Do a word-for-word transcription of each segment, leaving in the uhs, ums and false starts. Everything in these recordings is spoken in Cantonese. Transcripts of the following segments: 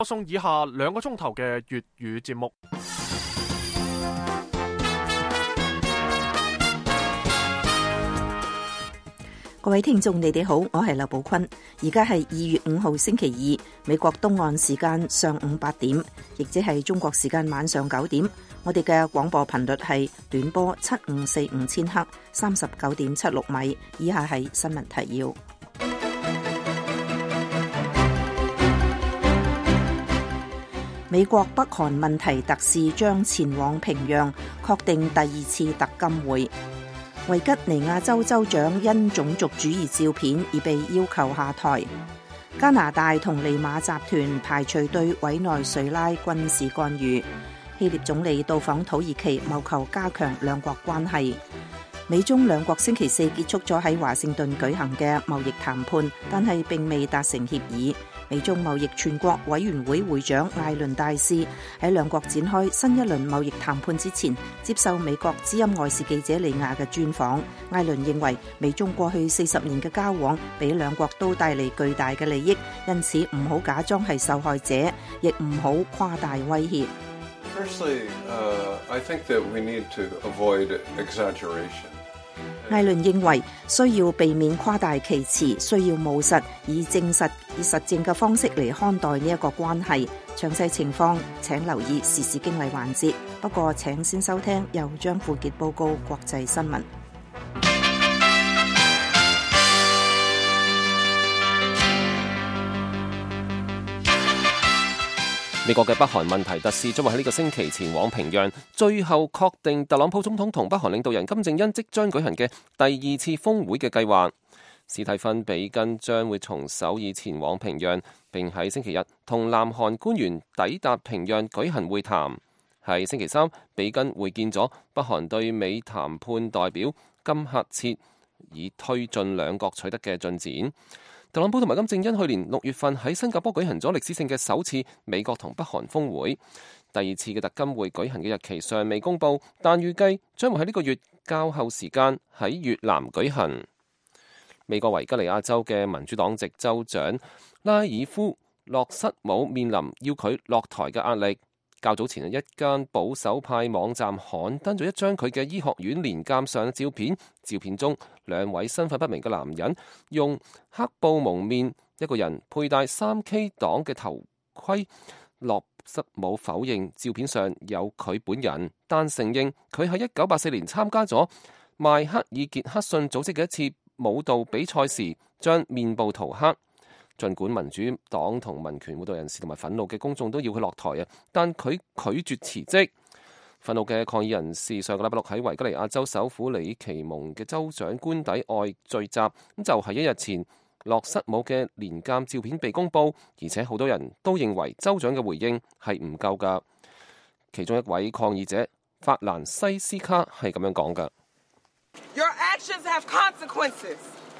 播送以下兩個鐘頭嘅粵語節目。 各位聽眾，你哋好，我係劉寶坤。而家係二月五號星期二，美國東岸時間上午八點，亦即係中國時間晚上九點。我哋嘅廣播頻率係短波七五四五千赫，三十九點七六米。以下係新聞提要。美國北韓問題特使將前往平壤，確定第二次特金會。維吉尼亞州州長因種族主義照片而被要求下台。加拿大同利馬集團排除對委內瑞拉軍事干預。希臘總理到訪土耳其，謀求加強兩國關係。美中兩國星期四結束咗喺華盛頓舉行嘅貿易談判，但係並未達成協議。美中貿易全國委員會會長艾倫大使喺兩國展開新一輪貿易談判之前，接受美國之音外事記者李亞嘅專訪。艾倫認為美中過去四十年嘅交往俾兩國都帶嚟巨大嘅利益，因此唔好假裝係受害者，亦唔好誇大威脅。 Firstly, uh, I think that we need to avoid exaggeration. 艾倫認為需要避免誇大其詞，需要務實，以證實以實證嘅方式嚟看待呢一個關係。詳細情況請留意時事經緯環節。不過請先收聽由張富傑報告國際新聞。 美國嘅北韓問題特使將會喺呢個星期前往平壤，最後確定特朗普總統同北韓領導人金正恩即將舉行嘅第二次峰會嘅計劃。史蒂芬比根將會從首爾前往平壤，並喺星期日同南韓官員抵達平壤舉行會談。喺星期三，比根會見咗北韓對美談判代表金赫切，以推進兩國取得嘅進展。特朗普同埋金正恩去年六月份喺新加坡舉行咗歷史性嘅首次美國同北韓峰會，第二次嘅特金會舉行嘅日期尚未公布，但預計將會喺呢個月較後時間喺越南舉行。美國維吉尼亞州嘅民主黨籍州長拉爾夫洛瑟姆面臨要佢落台嘅壓力。較早前一間保守派網站刊登咗一張佢嘅醫學院年鑑上嘅照片，照片中兩位身份不明嘅男人用黑布蒙面，一個人佩戴三 K 黨嘅頭盔。洛瑟姆否認照片上有佢本人，但承認佢喺一九八四年參加咗邁克爾傑克遜組織嘅一次舞蹈比賽時，將面部塗黑。儘管民主黨同民權活動人士同埋憤怒嘅公眾都要佢落台啊，但佢拒絕辭職。憤怒嘅抗議人士上個禮拜六喺維吉尼亞州首府里奇蒙嘅州長官邸外聚集，咁就係、是、一日前洛瑟姆嘅年鑑照片被公佈，而且好多人都認為州長嘅回應係唔夠㗎。其中一位抗議者法蘭西斯卡係咁樣講㗎。 Your actions have consequences.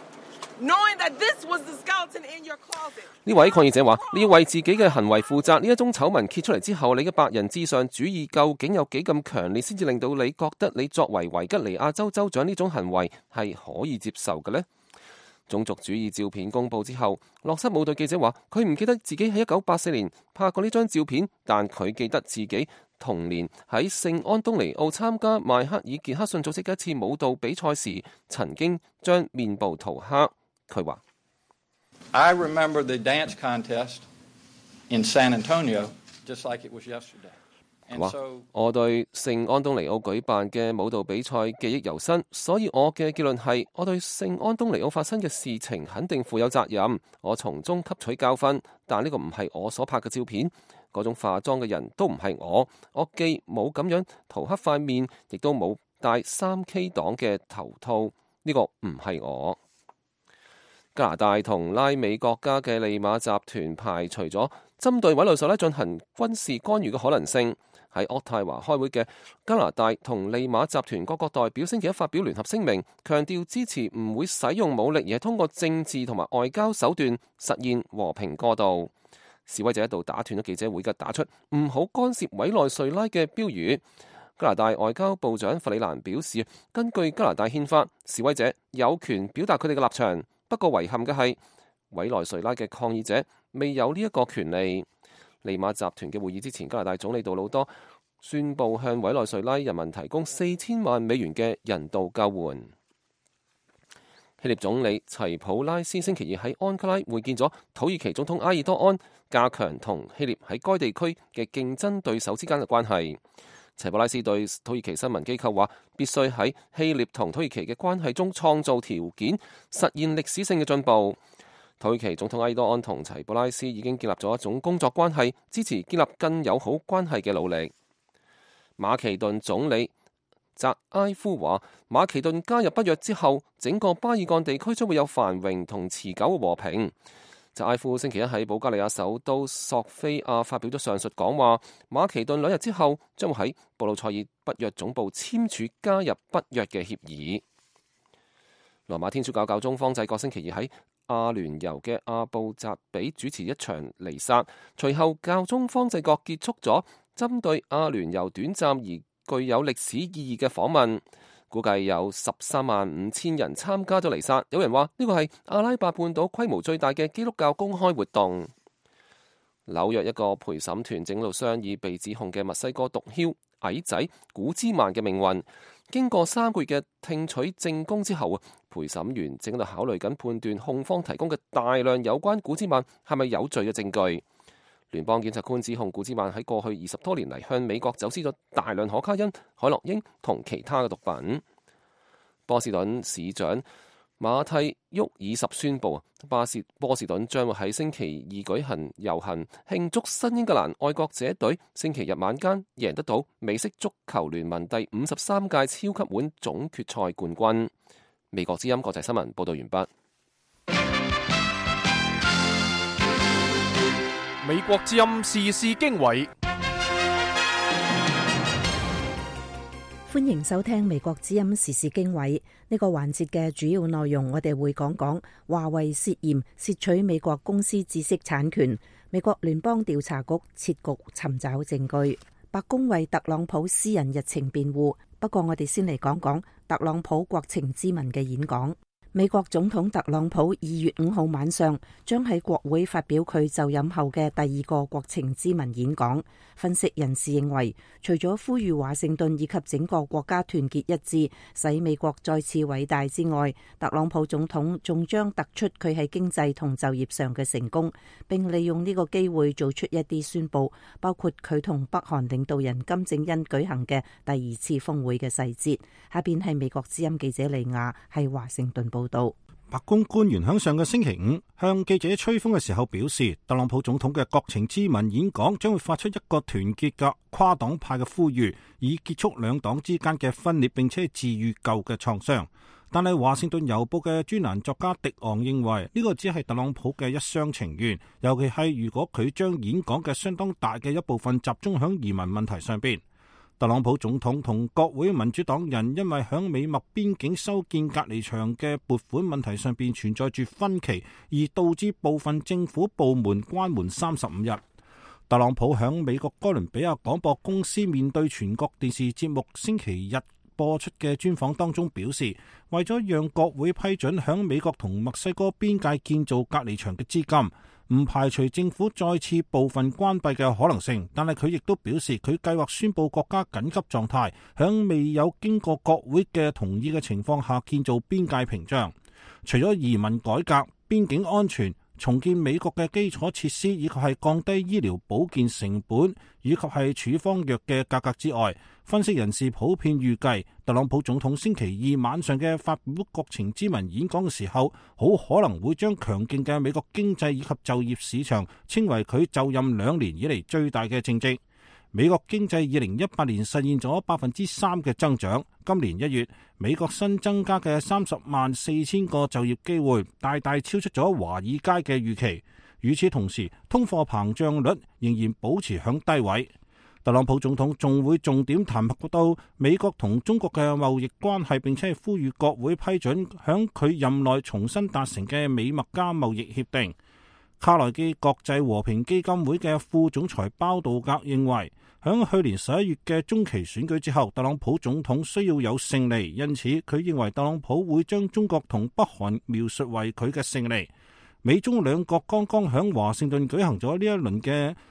呢位抗議者話：你要為自己嘅行為負責。呢一宗醜聞揭出嚟之後，你嘅白人至上主義究竟有幾咁強烈，先至令到你覺得你作為維吉尼亞州州長呢種行為係可以接受嘅呢？種族主義照片公佈之後，洛瑟姆對記者話：佢唔記得自己喺一九八四年拍過呢張照片，但佢記得自己同年喺聖安東尼奧參加邁克爾傑克遜組織嘅一次舞蹈比賽時，曾經將面部塗黑。佢話 I remember the dance contest in San Antonio just like it was yesterday. 話我對聖安東尼奧舉辦嘅舞蹈比賽記憶猶新，所以我嘅結論係我對聖安東尼奧發生嘅事情肯定負有責任，我從中吸取教訓，但呢個唔係我所拍嘅照片，嗰種化妝嘅人都唔係我，我既冇咁樣塗黑塊面，亦都冇戴三 K 黨嘅頭套，呢個唔係我。加拿大同拉美國家嘅利馬集團排除咗針對委內瑞拉進行軍事干預嘅可能性。喺渥太華開會嘅加拿大同利馬集團各國代表星期一發表聯合聲明，強調支持唔會使用武力，而係通過政治同埋外交手段實現和平過渡。示威者一度打斷咗記者會嘅打出唔好干涉委內瑞拉嘅標語。加拿大外交部長弗里蘭表示，根據加拿大憲法，示威者有權表達佢哋嘅立場。不過遺憾嘅係，委內瑞拉嘅抗議者未有呢一個權利。 利馬集團嘅會議之前，加拿大總理杜魯多宣布向委內瑞拉人民提供四千萬美元嘅人道救援。希臘總理齊普拉斯星期二喺安卡拉會見咗土耳其總統埃爾多安，加強同希臘喺該地區嘅競爭對手之間嘅關係。齊普拉斯對土耳其新聞機構話，必須喺希臘同土耳其嘅關係中創造條件，實現歷史性嘅進步。土耳其總統埃爾多安同齊普拉斯已經建立咗一種工作關係，支持建立更友好關係嘅努力。馬其頓總理扎埃夫話，馬其頓加入北約之後，整個巴爾幹地區將會有繁榮同持久嘅和平。扎埃夫星期一喺保加利亞首都索菲亞發表咗上述講話。馬其頓兩日之後將會喺布魯塞爾北約總部簽署加入北約嘅協議。羅馬天主教教宗方濟各星期二喺阿聯酋嘅阿布扎比主持一場彌撒，隨後教宗方濟各結束咗針對阿聯酋短暫而具有歷史意義嘅訪問，估計有十三萬五千人參加咗彌撒。有人話呢個係阿拉伯半島規模最大嘅基督教公開活動。紐約一個陪審團正喺度商議被指控嘅墨西哥毒梟矮仔古茲曼嘅命運。經過三個月嘅聽取證供之後啊，陪審員正喺度考慮緊判斷控方提供嘅大量有關古茲曼係咪有罪嘅證據。聯邦檢察官指控古茲曼喺過去二十多年嚟向美國走私咗大量可卡因、海洛因同其他嘅毒品。波士頓市長馬蒂沃爾什宣布，巴士波士頓將會喺星期二舉行遊行，慶祝新英格蘭愛國者隊星期日晚間贏得到美式足球聯盟第五十三屆超級碗總決賽冠軍。美國之音國際新聞報道完畢。 美國之音時事經緯， 歡迎收聽美國之音時事經緯。呢個環節嘅主要內容，我哋會講講華為涉嫌竊取美國公司知識產權，美國聯邦調查局設局尋找證據，白宮為特朗普私人日程辯護。不過我哋先嚟講講特朗普國情咨文嘅演講。美國總統特朗普二月五號晚上將喺國會發表佢就任後嘅第二個國情咨文演講。分析人士認為，除咗呼籲華盛頓以及整個國家團結一致，使美國再次偉大之外，特朗普總統仲將突出佢喺經濟同就業上嘅成功，並利用呢個機會做出一啲宣佈，包括佢同北韓領導人金正恩舉行嘅第二次峰會嘅細節。下邊係美國之音記者利亞喺華盛頓報報道。 白宮官員喺上個星期五向記者吹風嘅時候表示，特朗普總統嘅國情咨文演講將會發出一個團結嘅跨黨派嘅呼籲，以結束兩黨之間嘅分裂，並且治癒舊嘅創傷。但係華盛頓郵報嘅專欄作家迪昂認為呢個只係特朗普嘅一廂情願，尤其係如果佢將演講嘅相當大嘅一部分集中喺移民問題上邊。特朗普總統同國會民主黨人因為響美墨邊境修建隔離牆嘅撥款問題上邊存在住分歧，而導致部分政府部門關門三十五日。特朗普響美國哥倫比亞廣播公司面對全國電視節目星期日播出嘅專訪當中表示，為咗讓國會批准響美國同墨西哥邊界建造隔離牆嘅資金，唔排除政府再次部分關閉嘅可能性，但係佢亦都表示佢計劃宣布國家緊急狀態，響未有經過國會嘅同意嘅情況下建造邊界屏障。除咗移民改革、邊境安全、重建美國嘅基礎設施，以及係降低醫療保健成本，以及係處方藥嘅價格之外，分析人士普遍預計特朗普總統星期二晚上嘅發表國情咨文演講嘅時候，好可能會將強勁嘅美國經濟以及就業市場稱為佢就任兩年以嚟最大嘅政績。美國經濟二零一八年實現咗百分之三嘅增長，今年一月美國新增加嘅三十萬四千個就業機會大大超出咗華爾街嘅預期。與此同時，通貨膨脹率仍然保持響低位。特朗普總統仲會重點談及到美國同中國嘅貿易關係，並且係呼籲國會批准響佢任內重新達成嘅美墨加貿易協定。卡內基國際和平基金會嘅副總裁鮑道格認為，響去年十一月嘅中期選舉之後，特朗普總統需要有勝利，因此佢認為特朗普會將中國同北韓描述為佢嘅勝利。美中兩國剛剛響華盛頓舉行咗呢一輪嘅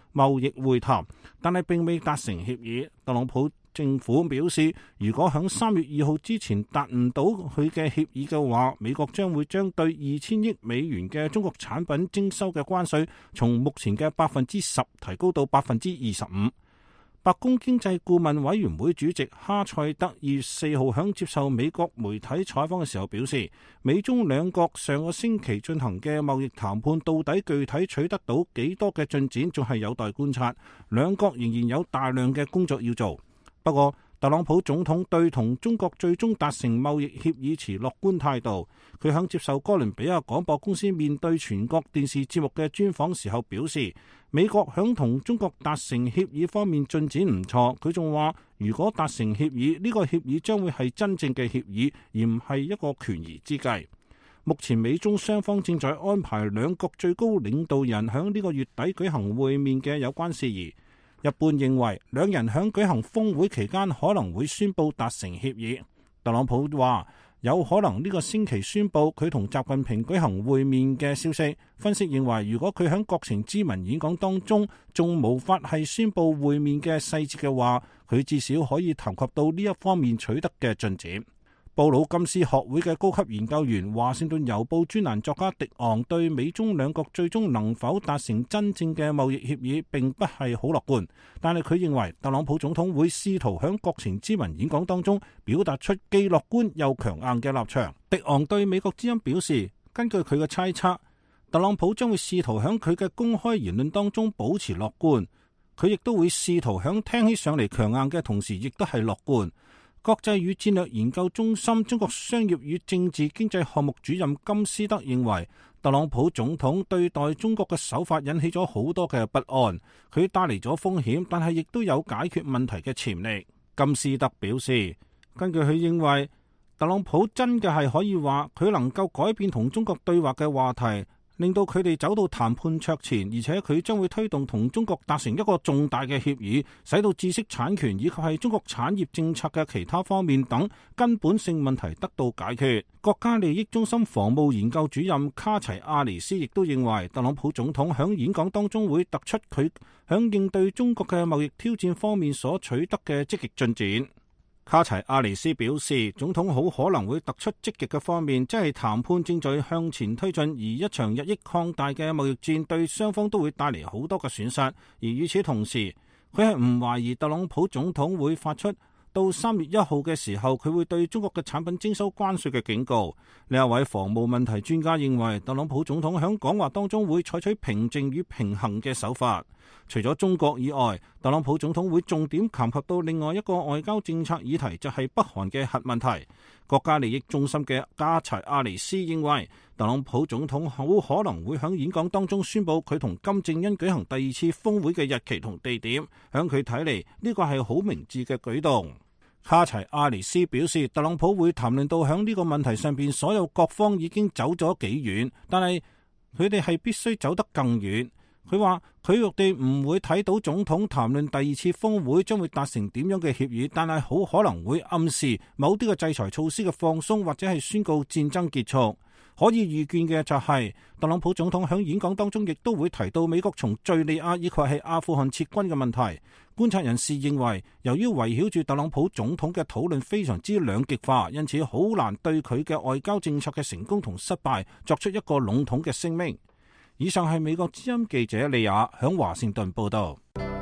貿易會談，但係並未達成協議。特朗普政府表示，如果喺三月二號之前達唔到佢嘅協議嘅話，美國將會將對二千億美元嘅中國產品徵收嘅關稅從目前嘅百分之十提高到百分之二十五。白宮經濟顧問委員會主席哈塞德二月四號響接受美國媒體採訪嘅時候表示，美中兩國上個星期進行嘅貿易談判到底具體取得到幾多嘅進展，仲係有待觀察，兩國仍然有大量嘅工作要做。不過，特朗普總統對同中國最終達成貿易協議持樂觀態度。佢響接受哥倫比亞廣播公司面對全國電視節目嘅專訪時候表示，美國響同中國達成協議方面進展唔錯。佢仲話，如果達成協議，呢個協議將會係真正嘅協議，而唔係一個權宜之計。目前美中雙方正在安排兩國最高領導人響呢個月底舉行會面嘅有關事宜。一般認為，兩人響舉行峰會期間可能會宣布達成協議。特朗普話有可能呢個星期宣布佢同習近平舉行會面嘅消息。分析認為，如果佢響國情咨文演講當中仲無法係宣布會面嘅細節嘅話，佢至少可以談及到呢一方面取得嘅進展。布魯金斯學會嘅高級研究員、華盛頓郵報專欄作家迪昂對美中兩國最終能否達成真正嘅貿易協議並不係好樂觀，但係佢認為特朗普總統會試圖響國情咨文演講當中表達出既樂觀又強硬嘅立場。迪昂對美國之音表示，根據佢嘅猜測，特朗普將會試圖響佢嘅公開言論當中保持樂觀，佢亦都會試圖響聽起上嚟強硬嘅同時亦都係樂觀。國際與戰略研究中心中國商業與政治經濟項目主任金斯德認為，特朗普總統對待中國嘅手法引起咗好多嘅不安，佢帶嚟咗風險，但係亦都有解決問題嘅潛力。金斯德表示，根據佢認為，特朗普真嘅係可以話佢能夠改變同中國對話嘅話題，令到佢哋走到談判桌前，而且佢將會推動同中國達成一個重大嘅協議，使到知識產權以及係中國產業政策嘅其他方面等根本性問題得到解決。國家利益中心防務研究主任卡齊亞尼斯亦都認為，特朗普總統響演講當中會突出佢響應對中國嘅貿易挑戰方面所取得嘅積極進展。卡齊亞尼斯表示，總統好可能會突出積極嘅方面，即係談判正在向前推進，而一場日益擴大嘅貿易戰對雙方都會帶嚟好多嘅損失。而與此同時，佢係唔懷疑特朗普總統會發出到三月一號嘅時候，佢會對中國嘅產品徵收關稅嘅警告。另一位防務問題專家認為，特朗普總統喺講話當中會採取平靜與平衡嘅手法。除咗中國以外，特朗普總統會重點談及到另外一個外交政策議題，就係北韓嘅核問題。國家利益中心嘅加齊亞尼斯認為，特朗普總統好可能會喺演講當中宣布佢同金正恩舉行第二次峰會嘅日期同地點。響佢睇嚟，呢個係好明智嘅舉動。卡齊亞尼斯表示，特朗普會談論到響呢個問題上邊，所有各方已經走咗幾遠，但係佢哋係必須走得更遠。佢話佢哋唔會睇到總統談論第二次峰會將會達成點樣嘅協議，但係好可能會暗示某啲嘅制裁措施嘅放鬆，或者係宣告戰爭結束。可以預見嘅就係，特朗普總統喺演講當中亦都會提到美國從敘利亞以及係阿富汗撤軍嘅問題。觀察人士認為，由於圍繞住特朗普總統嘅討論非常之兩極化，因此好難對佢嘅外交政策嘅成功同失敗作出一個籠統嘅聲明。以上係美國之音記者利亞響華盛頓報道。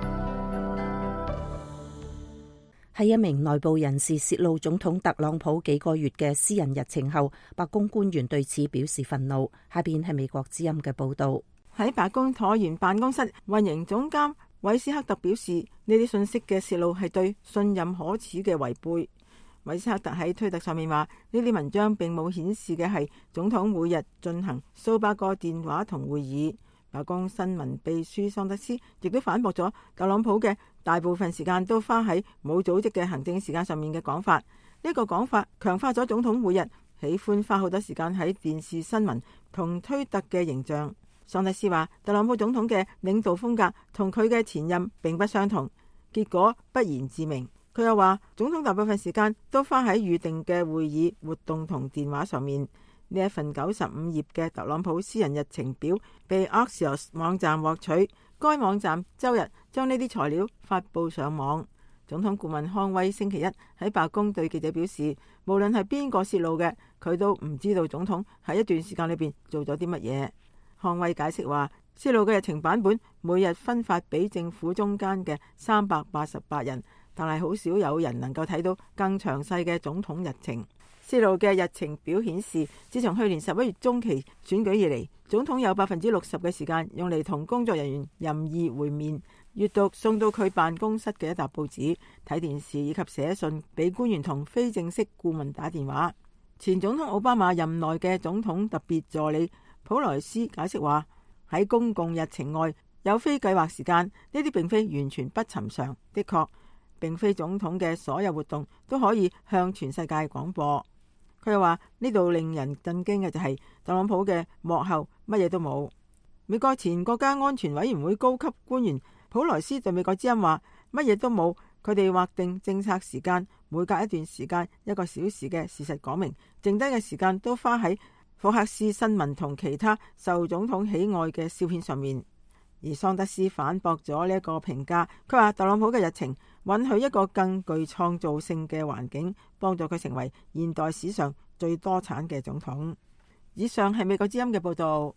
係一名內部人士泄露總統特朗普幾個月嘅私人日程後，白宮官員對此表示憤怒。下邊係美國之音嘅報道。 喺白宮橢圓辦公室運營總監韋斯克特表示，呢啲信息嘅泄露係對信任可恥嘅違背。韋斯克特喺推特上面話，呢啲文章並冇顯示嘅係總統每日進行數百個電話同會議。白宮新聞秘書桑德斯亦都反駁咗特朗普嘅大部分時間都花喺冇組織嘅行政時間上面嘅講法。呢個講法強化咗總統每日喜歡花好多時間喺電視新聞同推特嘅形象。桑德斯話，特朗普總統嘅領導風格同佢嘅前任並不相同，結果不言自明。佢又話，總統大部分時間都花喺預定嘅會議活動同電話上面。呢一份九十五頁嘅特朗普私人日程表被 Axios 網站獲取， 該網站周日將呢啲材料發布上網。總統顧問康威星期一喺白宮對記者表示，無論係邊個泄露嘅，佢都唔知道總統喺一段時間裏邊做咗啲乜嘢。康威解釋話，泄露嘅日程版本每日分發俾政府中間嘅三百八十八人，但係好少有人能夠睇到更詳細嘅總統日程。泄露嘅日程表顯示，自從去年十一月中期選舉以嚟，總統有百分之六十嘅時間用嚟同工作人員任意會面、閱讀送到佢辦公室嘅一沓報紙、睇電視以及寫信俾官員同非正式顧問打電話。前總統奧巴馬任內嘅總統特別助理普萊斯解釋話，喺公共日程外有非計劃時間，呢啲並非完全不尋常。的確，並非總統嘅所有活動都可以向全世界廣播。佢又話，呢度令人震驚嘅就係特朗普嘅幕後乜嘢都冇。美國前國家安全委員會高級官員普萊斯對美國之音話，乜嘢都冇，佢哋劃定政策時間，每隔一段時間一個小時嘅事實講明，剩低嘅時間都花喺福克斯新聞同其他受總統喜愛嘅照片上面。而桑德斯反駁咗呢一個評價，佢話特朗普嘅日程允許一個更具創造性嘅環境，幫助佢成為現代史上最多產嘅總統。以上係美國之音嘅報導。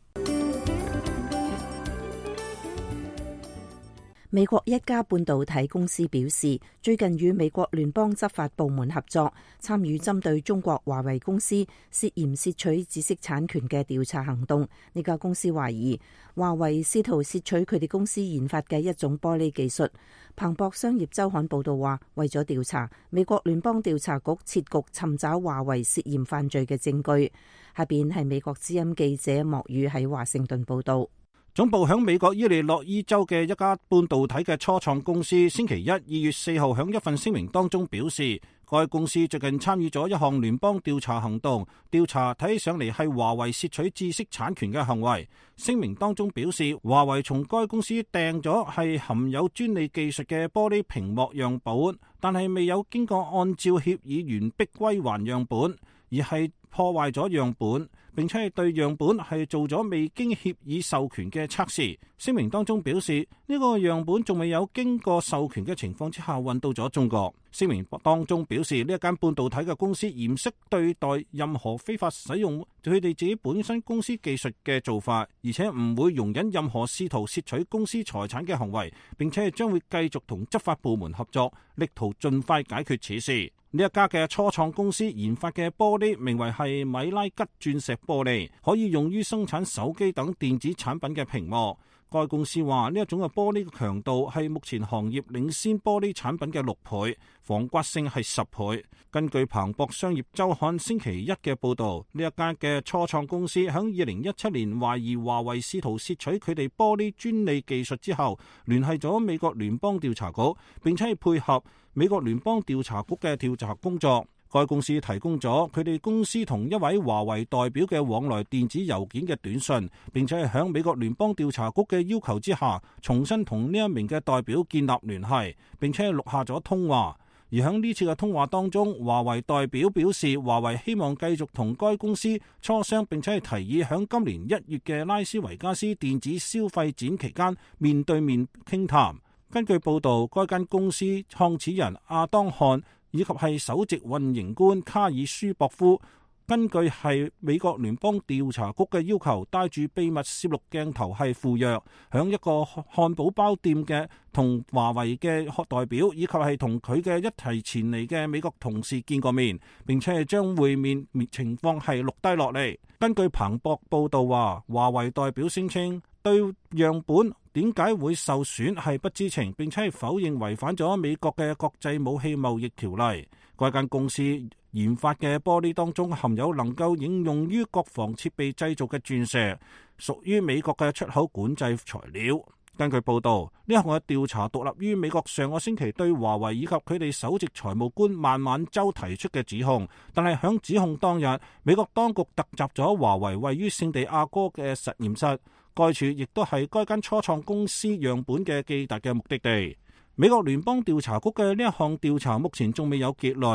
美國一家半導體公司表示，最近與美國聯邦執法部門合作，參與針對中國華為公司涉嫌竊取知識產權嘅調查行動。呢家公司懷疑華為試圖竊取佢哋公司研發嘅一種玻璃技術。彭博商業週刊報道話，為咗調查，美國聯邦調查局設局尋找華為涉嫌犯罪嘅證據。下邊係美國之音記者莫宇喺華盛頓報道。 總部響美國伊利諾伊州嘅一家半導體嘅初創公司，星期一二月四號響一份聲明當中表示，該公司最近參與咗一項聯邦調查行動，調查睇起上嚟係華為竊取知識產權嘅行為。聲明當中表示，華為從該公司訂咗係含有專利技術嘅玻璃屏幕樣本，但係未有經過按照協議完畢歸還樣本，而係破壞咗樣本，並且係對樣本係做咗未經協議授權嘅測試。聲明當中表示，呢個樣本仲未有經過授權嘅情況之下運到咗中國。聲明當中表示，呢一間半導體嘅公司嚴肅對待任何非法使用佢哋自己本身公司技術嘅做法，而且唔會容忍任何試圖竊取公司財產嘅行為，並且係將會繼續同執法部門合作，力圖盡快解決此事。呢一家嘅初創公司研發嘅玻璃名為係米拉吉鑽石玻璃，可以用於生產手機等電子產品嘅屏幕。該公司話呢一種嘅玻璃嘅強度係目前行業領先玻璃產品嘅六倍，防刮性係十倍。根據彭博商業週刊星期一嘅報導，呢一間嘅初創公司喺二零一七年懷疑華為試圖竊取佢哋玻璃專利技術之後，聯繫咗美國聯邦調查局，並且係配合美國聯邦調查局嘅調查工作。該公司提供咗佢哋公司同一位華為代表嘅往來電子郵件嘅短信，並且係響美國聯邦調查局嘅要求之下，重新同呢一名嘅代表建立聯繫，並且係錄下咗通話。而喺呢次嘅通話當中，華為代表表示，華為希望繼續同該公司磋商，並且係提議響今年一月嘅拉斯維加斯電子消費展期間面對面傾談。根據報導，該間公司創始人阿當漢以及係首席運營官卡爾舒博夫，根據係美國聯邦調查局嘅要求，帶住秘密攝錄鏡頭係赴約，響一個漢堡包店嘅同華為嘅代表以及係同佢嘅一齊前嚟嘅美國同事見過面，並且係將會面情況係錄低落嚟。根據彭博報道話，華為代表聲稱對樣本點解會受損係不知情，並且係否認違反咗美國嘅國際武器貿易條例。該間公司研發嘅玻璃當中含有能夠應用於國防設備製造嘅鑽石，屬於美國嘅出口管制材料。根據報道，呢項嘅調查獨立於美國上個星期對華為以及佢哋首席財務官孟晚舟提出嘅指控，但係響指控當日，美國當局突襲咗華為位於聖地亞哥嘅實驗室，該處亦都係該間初創公司樣本嘅寄達嘅目的地。美國聯邦調查局嘅呢一項調查目前仲未有結論。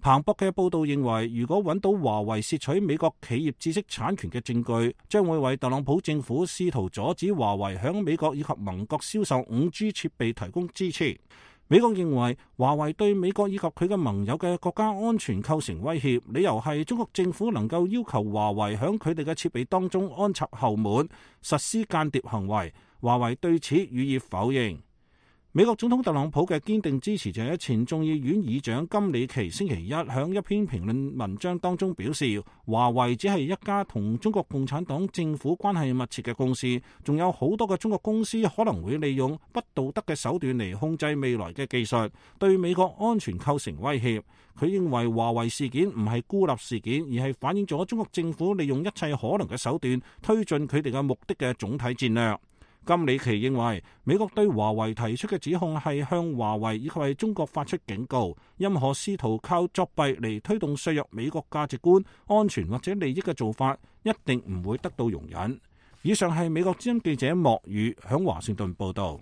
彭博嘅報道認為，如果揾到華為竊取美國企業知識產權嘅證據，將會為特朗普政府試圖阻止華為響美國以及盟國銷售五 G 設備提供支持。美國認為華為對美國以及佢嘅盟友嘅國家安全構成威脅，理由係中國政府能夠要求華為響佢哋嘅設備當中安插後門，實施間諜行為。華為對此予以否認。美國總統特朗普嘅堅定支持者前眾議院議長金里奇星期一響一篇評論文章當中表示，華為只係一家同中國共產黨政府關係密切嘅公司，仲有好多嘅中國公司可能會利用不道德嘅手段嚟控制未來嘅技術，對美國安全構成威脅。佢認為華為事件唔係孤立事件，而係反映咗中國政府利用一切可能嘅手段推進佢哋嘅目的嘅總體戰略。金里奇認為，美國對華為提出嘅指控係向華為以及係中國發出警告，任何試圖靠作弊嚟推動削弱美國價值觀、安全或者利益嘅做法，一定唔會得到容忍。以上係美國之音記者莫宇響華盛頓報道。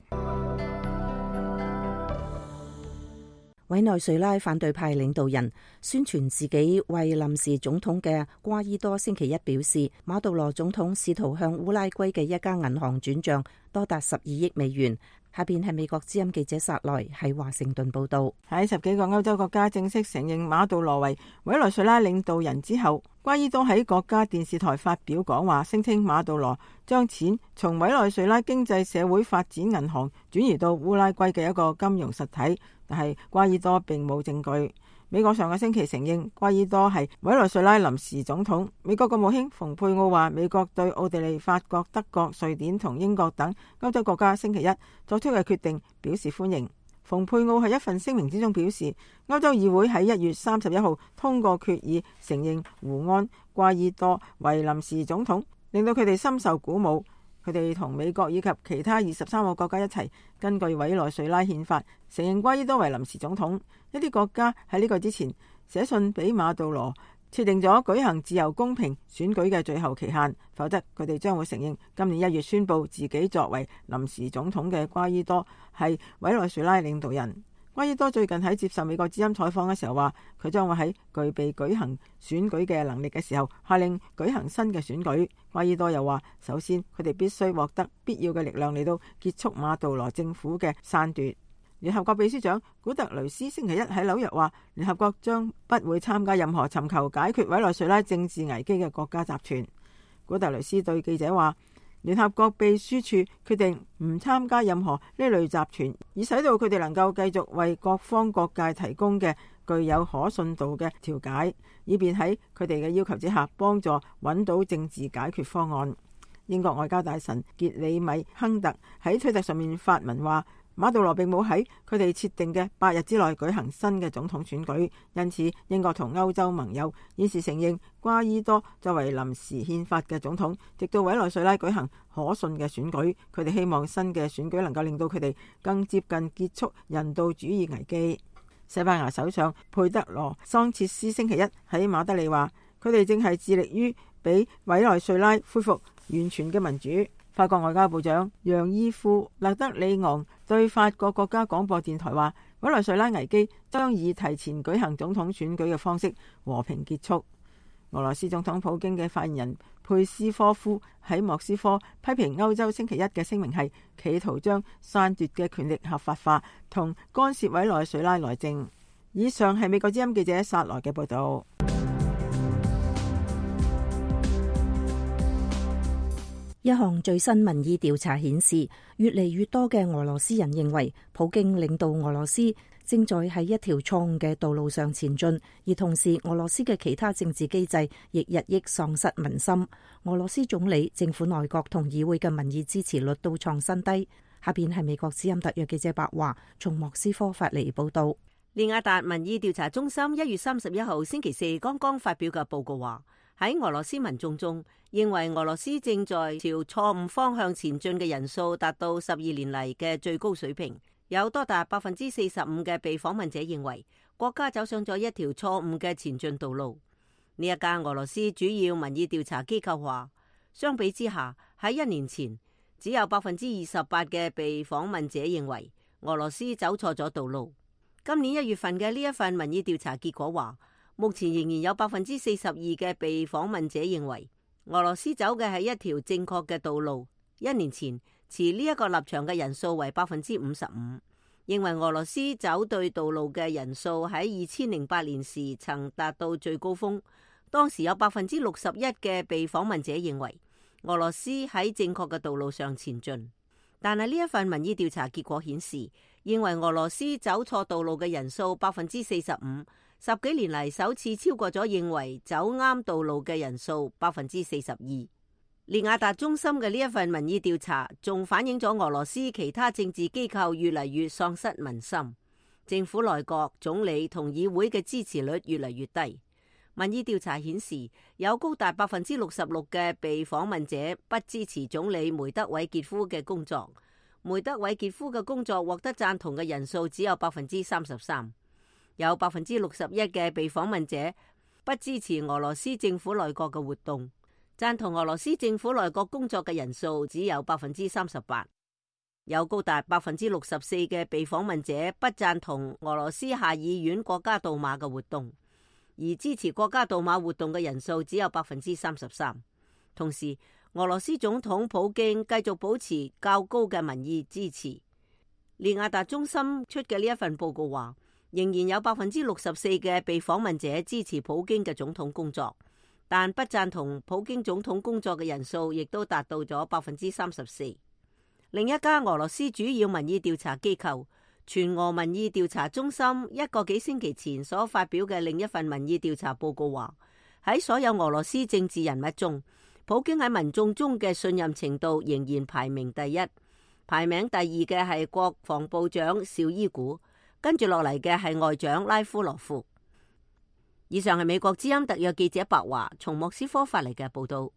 委內瑞拉反對派領導人宣傳自己為臨時總統嘅瓜伊多星期一表示，馬杜羅總統試圖向烏拉圭嘅一家銀行轉賬多達十二億美元。下邊係美國之音記者薩萊喺華盛頓報道。 喺十幾個歐洲國家正式承認馬杜羅為委內瑞拉領導人之後，瓜伊多喺國家電視台發表講話，聲稱馬杜羅將錢從委內瑞拉經濟社會發展銀行轉移到烏拉圭嘅一個金融實體，但係瓜伊多並冇證據。美國上個星期承認瓜伊多係委內瑞拉臨時總統。美國國務卿蓬佩奧話，美國對奧地利、法國、德國、瑞典同英國等歐洲國家星期一作出嘅決定表示歡迎。蓬佩奧喺一份聲明之中表示，歐洲議會喺一月三十一號通過決議，承認胡安·瓜伊多為臨時總統，令到佢哋深受鼓舞。佢哋同美國以及其他二十三個國家一齊，根據委內瑞拉憲法承認瓜伊多為臨時總統。一啲國家喺呢個之前寫信俾馬杜羅，設定咗舉行自由公平選舉嘅最後期限，否則佢哋將會承認今年一月宣布自己作為臨時總統嘅瓜伊多係委內瑞拉領導人。瓜伊多最近喺接受美國之音採訪嘅時候話，佢將會喺具備舉行選舉嘅能力嘅時候下令舉行新嘅選舉。瓜伊多又話，首先佢哋必須獲得必要嘅力量嚟到結束馬杜羅政府嘅篡奪。聯合國秘書長古特雷斯星期一喺紐約話，聯合國將不會參加任何尋求解決委內瑞拉政治危機嘅國家集團。古特雷斯對記者話，聯合國秘書處決定唔參加任何呢類集團，以使到佢哋能夠繼續為各方各界提供嘅具有可信度嘅調解，以便喺佢哋嘅要求之下幫助揾到政治解決方案。英國外交大臣傑里米亨特喺推特上面發文話，馬杜羅並冇喺佢哋設定嘅八日之內舉行新嘅總統選舉，因此英國同歐洲盟友現時承認瓜伊多作為臨時憲法嘅總統，直到委內瑞拉舉行可信嘅選舉。佢哋希望新嘅選舉能夠令到佢哋更接近結束人道主義危機。西班牙首相佩德羅桑切斯星期一喺馬德里話，佢哋正係致力於俾委內瑞拉恢復完全嘅民主。法國外交部長楊伊夫勒德里昂對法國國家廣播電台話，委內瑞拉危機將以提前舉行總統選舉嘅方式和平結束。俄羅斯總統普京嘅發言人佩斯科夫喺莫斯科批評歐洲星期一嘅聲明係企圖將篡奪嘅權力合法化同干涉委內瑞拉內政。以上係美國之音記者薩萊嘅報道。 一項最新民意調查顯示，越嚟越多嘅俄羅斯人認為普京領導俄羅斯正在喺一條錯誤嘅道路上前進，而同時俄羅斯嘅其他政治機制亦日益喪失民心。俄羅斯總理、政府內閣同議會嘅民意支持率都創新低。下邊係美國之音特約記者白華從莫斯科發嚟報道。 利亞達民意調查中心一月三十一號星期四剛剛發表嘅報告話，喺俄羅斯民眾中，認為俄羅斯正在朝錯誤方向前進嘅人數達到十二年嚟嘅最高水平。有多達百分之四十五嘅被訪問者認為國家走上咗一條錯誤嘅前進道路。呢一家俄羅斯主要民意調查機構話，相比之下，喺一年前只有百分之二十八嘅被訪問者認為俄羅斯走錯咗道路。今年一月份嘅呢一份民意調查結果話， 目前仍然有百分之四十二嘅被訪問者認為俄羅斯走嘅係一條正確嘅道路。一年前持呢一個立場嘅人數為百分之五十五，認為俄羅斯走對道路嘅人數喺二千零八年時曾達到最高峰，當時有百分之六十一嘅被訪問者認為俄羅斯喺正確嘅道路上前進。但係呢一份民意調查結果顯示，認為俄羅斯走錯道路嘅人數百分之四十五，十幾年嚟首次超過咗認為走啱道路嘅人數百分之四十二。列雅達中心嘅呢一份民意調查仲反映咗俄羅斯其他政治機構越嚟越喪失民心，政府內閣、總理同議會嘅支持率越嚟越低。民意調查顯示，有高達百分之六十六嘅被訪問者不支持總理梅德韋傑夫嘅工作。梅德韋傑夫嘅工作獲得贊同嘅人數只有百分之三十三。有百分之六十一嘅被訪問者不支持俄羅斯政府內閣嘅活動，贊同俄羅斯政府內閣工作嘅人數只有百分之三十八。有高達百分之六十四嘅被訪問者不贊同俄羅斯下議院國家杜馬嘅活動，而支持國家杜馬活動嘅人數只有百分之三十三。同時，俄羅斯總統普京繼續保持較高嘅民意支持。列雅達中心出嘅呢一份報告話，仍然有百分之六十四嘅被訪問者支持普京嘅總統工作，但不贊同普京總統工作嘅人數亦都達到咗百分之三十四。另一家俄羅斯主要民意調查機構全俄民意調查中心一個幾星期前所發表嘅另一份民意調查報告話，喺所有俄羅斯政治人物中，普京喺民眾中嘅信任程度仍然排名第一，排名第二嘅係國防部長紹伊古，跟住落嚟嘅係外長拉夫羅夫。以上係美國之音特約記者白華從莫斯科發嚟嘅報道。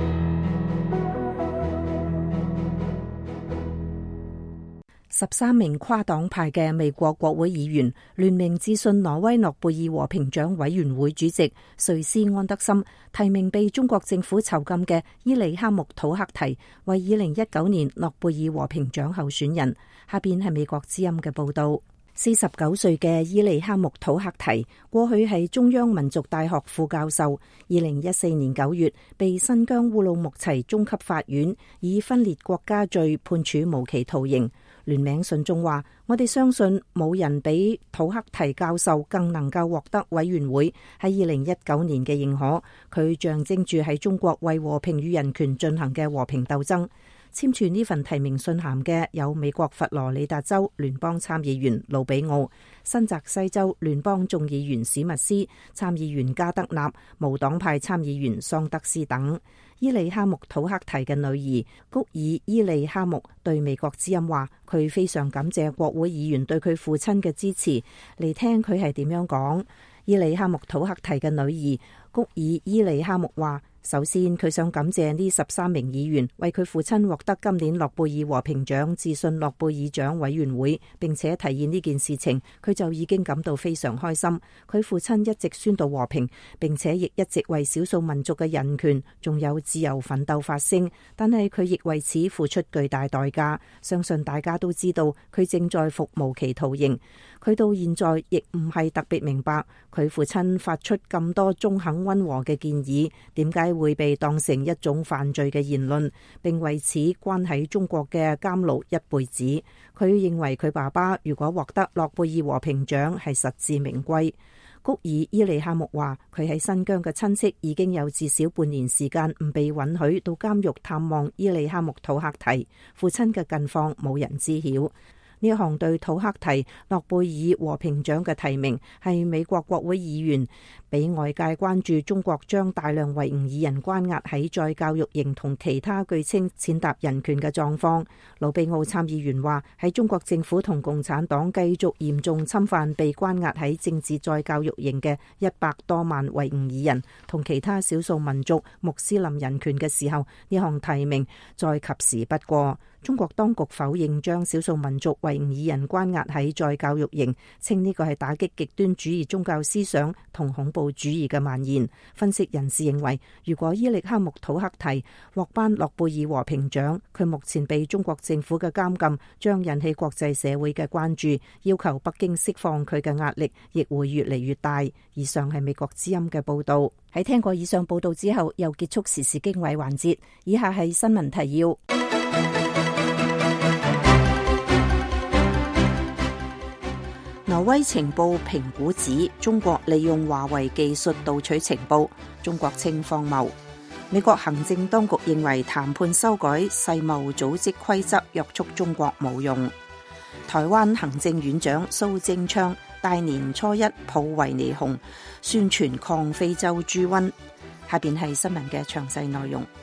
十三名跨黨派嘅美國國會議員聯名致信挪威諾貝爾和平獎委員會主席瑞斯安德森，提名被中國政府囚禁嘅伊利哈木土克提為二零一九年諾貝爾和平獎候選人。下邊係美國之音嘅報道。四十九歲嘅伊利哈木土克提過去係中央民族大學副教授，二零一四年九月被新疆烏魯木齊中級法院以分裂國家罪判處無期徒刑。聯名信中話，我哋相信冇人比土克提教授更能夠獲得委員會喺二零一九年嘅認可，佢象徵住喺中國為和平與人權進行嘅和平鬥爭。簽署呢份提名信函嘅有美國佛羅里達州聯邦參議員魯比奧、新澤西州聯邦眾議員史密斯、參議員加德納、無黨派參議員桑德斯等。伊利哈木土克提嘅女兒谷爾伊利哈木對美國之音話，佢非常感謝國會議員對佢父親嘅支持。嚟聽佢係點樣講。伊利哈木土克提嘅女兒谷爾伊利哈木話，首先佢想感謝呢十三名議員為佢父親獲得今年諾貝爾和平獎致信諾貝爾獎委員會，並且提議呢件事情，佢就已經感到非常開心。佢父親一直宣導和平，並且亦一直為少數民族嘅人權仲有自由奮鬥發聲，但係佢亦為此付出巨大代價。相信大家都知道佢正在服無期徒刑。佢到現在亦唔係特別明白佢父親發出咁多中肯溫和嘅建議，點解會被當成一種犯罪嘅言論，並為此關喺中國嘅監牢一輩子。佢認為佢爸爸如果獲得諾貝爾和平獎係實至名歸。谷爾伊利哈木話，佢喺新疆嘅親戚已經有至少半年時間唔被允許到監獄探望伊利哈木土克提，父親嘅近況冇人知曉。呢一項對土克提諾貝爾和平獎嘅提名係美國國會議員俾外界關注中國將大量維吾爾人關押喺再教育營同其他據稱踐踏人權嘅狀況。魯比奧參議員話，喺中國政府同共產黨繼續嚴重侵犯被關押喺政治再教育營嘅一百多萬維吾爾人同其他少數民族穆斯林人權嘅時候，呢項提名再及時不過。 中國當局否認將少數民族維吾爾人關押喺再教育營，稱呢個係打擊極端主義宗教思想同恐怖主義嘅蔓延。分析人士認為，如果伊力哈木土克提獲頒諾貝爾和平獎，佢目前被中國政府嘅監禁將引起國際社會嘅關注，要求北京釋放佢嘅壓力亦會越嚟越大。以上係美國之音嘅報道。喺聽過以上報道之後，又結束時事經緯環節。以下係新聞提要。挪威情報評估指，中國利用華為技術盜取情報，中國稱荒謬。美國行政當局認為談判修改世貿組織規則約束中國冇用。台灣行政院長蘇貞昌大年初一抱維尼熊宣傳抗非洲豬瘟。下邊係新聞嘅詳細內容。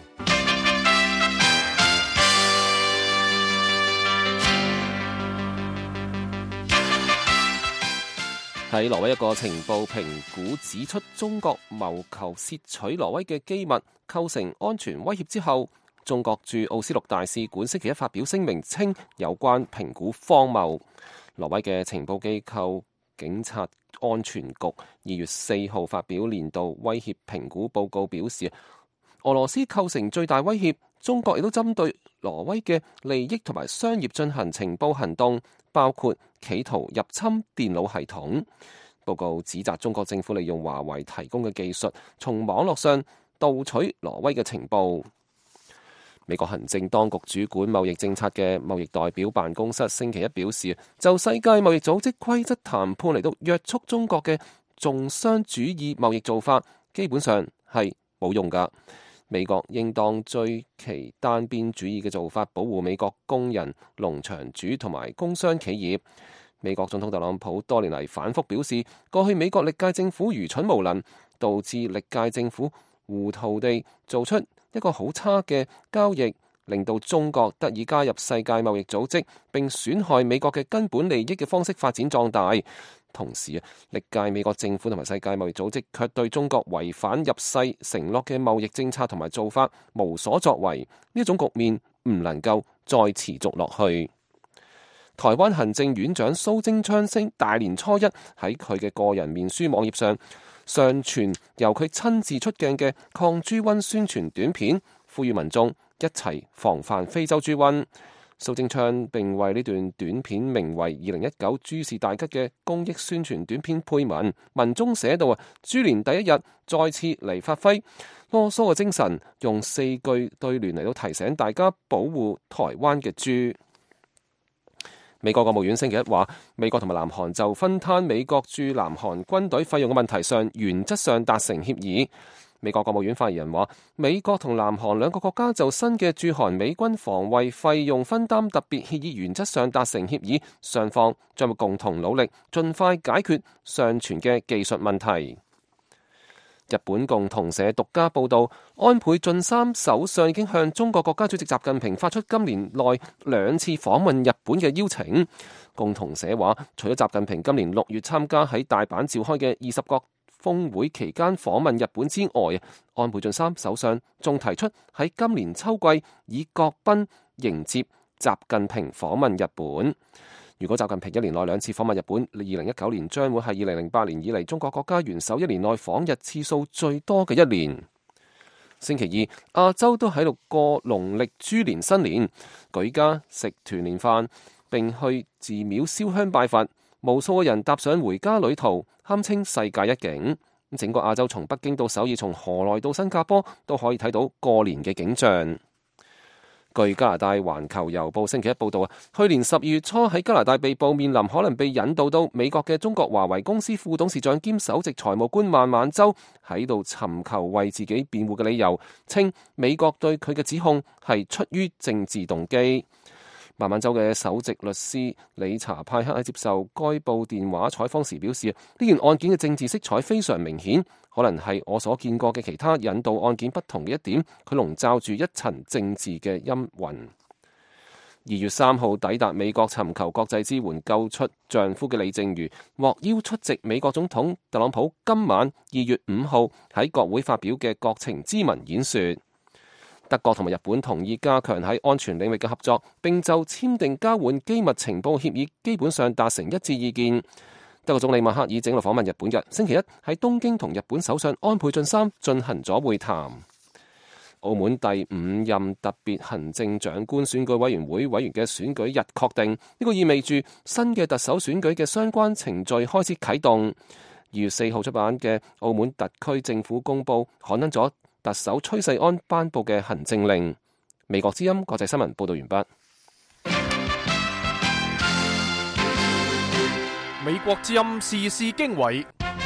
喺挪威一個情報評估指出，中國謀求竊取挪威嘅機密，構成安全威脅之後，中國駐奧斯陸大使館星期一發表聲明，稱有關評估荒謬。挪威嘅情報機構警察安全局二月四號發表年度威脅評估報告，表示俄羅斯構成最大威脅，中國亦都針對挪威嘅利益同埋商業進行情報行動，包括企圖入侵電腦系統。報告指責中國政府利用華為提供嘅技術，從網絡上盜取挪威嘅情報。美國行政當局主管貿易政策嘅貿易代表辦公室星期一表示，就世界貿易組織規則談判嚟到約束中國嘅重商主義貿易做法，基本上係冇用㗎。美國應當追其單邊主義嘅做法，保護美國工人、農場主同埋工商企業。美國總統特朗普多年嚟反覆表示，過去美國歷屆政府愚蠢無能，導致歷屆政府糊塗地做出一個好差嘅交易，令到中國得以加入世界貿易組織，並損害美國嘅根本利益嘅方式發展壯大。同時啊，歷屆美國政府同埋世界貿易組織卻對中國違反入世承諾嘅貿易政策同埋做法無所作為，呢種局面唔能夠再持續落去。台灣行政院長蘇貞昌星大年初一喺佢嘅個人面書網頁上上傳由佢親自出鏡嘅抗豬瘟宣傳短片，呼籲民眾一齊防範非洲豬瘟。蘇貞昌並為呢段短片名為二零一九豬事大吉嘅公益宣傳短片配文，文中寫到啊，豬年第一日再次嚟發揮囉嗦嘅精神，用四句對聯嚟到提醒大家保護台灣嘅豬。美國國務院星期一話，美國同埋南韓就分攤美國駐南韓軍隊費用嘅問題上，原則上達成協議。美國國務院發言人話，美國同南韓兩個國家就新嘅駐韓美軍防衛費用分擔特別協議原則上達成協議，雙方將會共同努力，盡快解決尚存嘅技術問題。日本共同社獨家報道，安倍晉三首相已經向中國國家主席習近平發出今年內兩次訪問日本嘅邀請。共同社話，除咗習近平今年六月參加喺大阪召開嘅二十國峰會期間訪問日本之外，安倍晉三首相仲提出喺今年秋季以國賓迎接習近平訪問日本。如果習近平一年內兩次訪問日本，二零一九年將會係二零零八年以嚟中國國家元首一年內訪日次數最多嘅一年。星期二，亞洲都喺度過農曆豬年新年，舉家食團年飯並去寺廟燒香拜佛，無數嘅人踏上回家旅途，堪稱世界一景。整個亞洲從北京到首爾，從河內到新加坡，都可以睇到過年嘅景象。據加拿大環球郵報星期一報道啊，去年十二月初喺加拿大被捕，面臨可能被引渡到美國嘅中國華為公司副董事長兼首席財務官孟晚舟喺度尋求為自己辯護嘅理由，稱美國對佢嘅指控係出於政治動機。孟晚舟嘅首席律師理查派克喺接受該報電話採訪時表示，呢件案件嘅政治色彩非常明顯，可能係我所見過嘅其他引渡案件不同嘅一點，佢籠罩住一層政治嘅陰雲。二月三號抵達美國尋求國際支援救出丈夫嘅李淨瑜獲邀出席美國總統特朗普今晚二月五號喺國會發表嘅國情咨文演說。 德國同埋日本同意加強喺安全領域嘅合作，並就簽訂交換機密情報協議基本上達成一致意見。德國總理默克爾整路訪問日本日，星期一喺東京同日本首相安倍晉三進行咗會談。澳門第五任特別行政長官選舉委員會委員嘅選舉日確定，呢、這個意味住新嘅特首選舉嘅相關程序開始啟動。二月四號出版嘅澳門特區政府公佈刊登咗特首崔世安頒布嘅行政令。美國之音國際新聞報道完畢。 美國之音時事經緯，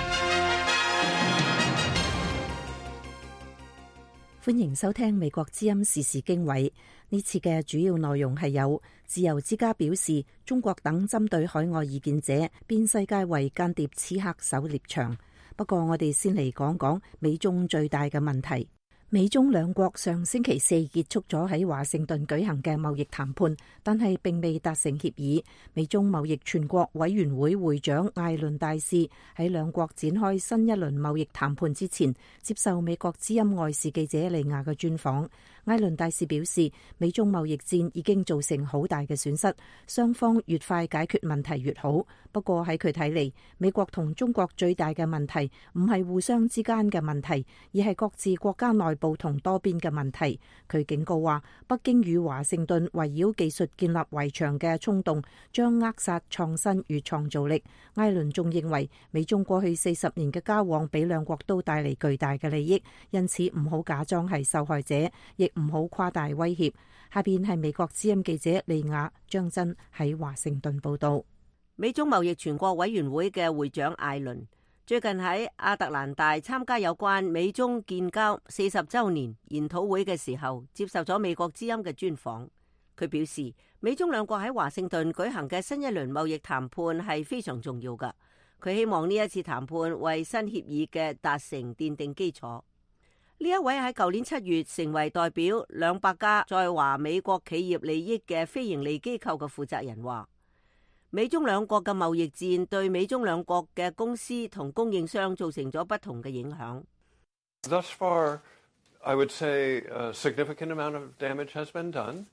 歡迎收聽美國之音時事經緯。呢次嘅主要內容係有自由之家表示，中國等針對海外異見者變世界為間諜刺客狩獵場。不過我哋先嚟講講美中最大嘅問題。美中兩國上星期四結束咗喺華盛頓舉行嘅貿易談判，但係並未達成協議。美中貿易全國委員會會長艾倫大使喺兩國展開新一輪貿易談判之前，接受美國之音外事記者利亞嘅專訪。艾倫大使表示，美中貿易戰已經造成好大嘅損失，雙方越快解決問題越好。不過喺佢睇嚟，美國同中國最大嘅問題唔係互相之間嘅問題，而係各自國家內部同多邊嘅問題。佢警告話，北京與華盛頓圍繞技術建立圍牆嘅衝動將扼殺創新與創造力。艾倫仲認為，美中過去四十年嘅交往俾兩國都帶嚟巨大嘅利益，因此唔好假裝係受害者，亦唔好誇大威脅。下邊係美國之音記者利亞張真喺華盛頓報道。 美中貿易全國委員會嘅會長艾倫最近喺亞特蘭大參加有關美中建交四十週年研討會嘅時候，接受咗美國之音嘅專訪。佢表示，美中兩國喺華盛頓舉行嘅新一輪貿易談判係非常重要㗎。佢希望呢一次談判為新協議嘅達成奠定基礎。呢一位喺舊年七月成為代表兩百家在華美國企業利益嘅非營利機構嘅負責人話，美中兩國嘅貿易戰對美中兩國嘅公司同供應商造成咗不同嘅影響。 Thus far, I would say a significant amount of damage has been done.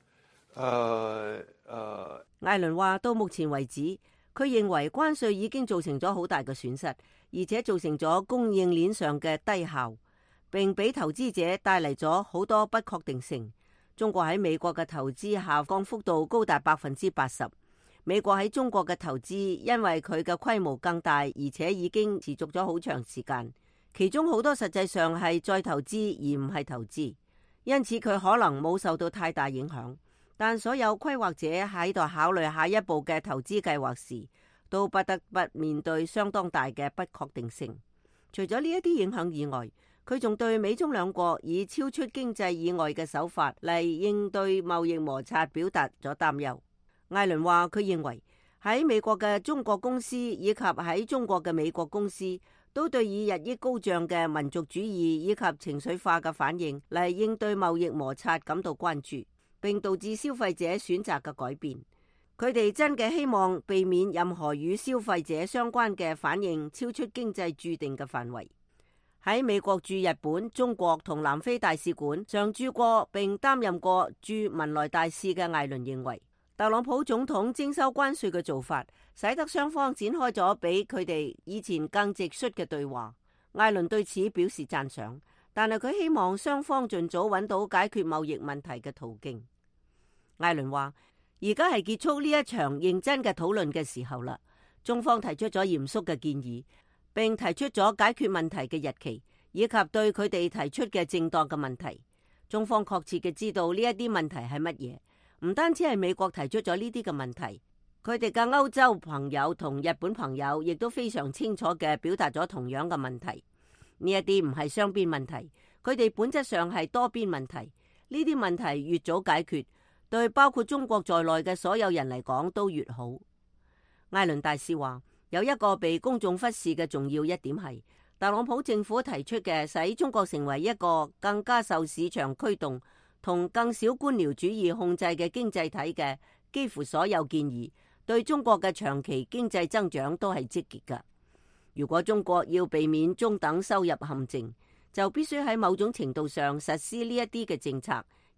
Uh, uh, 艾倫話，到目前為止，佢認為關稅已經造成咗好大嘅損失，而且造成咗供應鏈上嘅低效，並俾投資者帶嚟咗好多不確定性。中國喺美國嘅投資下降幅度高達百分之八十。美國喺中國嘅投資，因為佢嘅規模更大，而且已經持續咗好長時間，其中好多實際上係再投資而唔係投資，因此佢可能冇受到太大影響。但所有規劃者喺度考慮下一步嘅投資計劃時，都不得不面對相當大嘅不確定性。除咗呢一啲影響以外，佢仲對美中兩國以超出經濟以外嘅手法嚟應對貿易摩擦表達咗擔憂。艾倫話，佢認為喺美國嘅中國公司以及喺中國嘅美國公司都對以日益高漲嘅民族主義以及情緒化嘅反應嚟應對貿易摩擦感到關注，並導致消費者選擇嘅改變。佢哋真嘅希望避免任何與消費者相關嘅反應超出經濟注定嘅範圍。喺美國駐日本、中國同南非大使館常駐過並擔任過駐文萊大使嘅艾倫認為，特朗普總統徵收關稅嘅做法，使得雙方展開咗比佢哋以前更直率嘅對話。艾倫對此表示讚賞，但係佢希望雙方盡早揾到解決貿易問題嘅途徑。艾倫話，而家係結束呢一場認真嘅討論嘅時候啦。中方提出咗嚴肅嘅建議，並提出咗解決問題嘅日期，以及對佢哋提出嘅正當嘅問題。中方確切嘅知道呢一啲問題係乜嘢。唔單止係美國提出咗呢啲嘅問題，佢哋嘅歐洲朋友同日本朋友亦都非常清楚嘅表達咗同樣嘅問題。呢一啲唔係雙邊問題，佢哋本質上係多邊問題。呢啲問題越早解決，對包括中國在內嘅所有人嚟講都越好。艾倫大使話，有一個被公眾忽視嘅重要一點係，特朗普政府提出嘅使中國成為一個更加受市場驅動同更少官僚主義控制嘅經濟體嘅幾乎所有建議，對中國嘅長期經濟增長都係積極㗎。如果中國要避免中等收入陷阱，就必須喺某種程度上實施呢一啲嘅政策，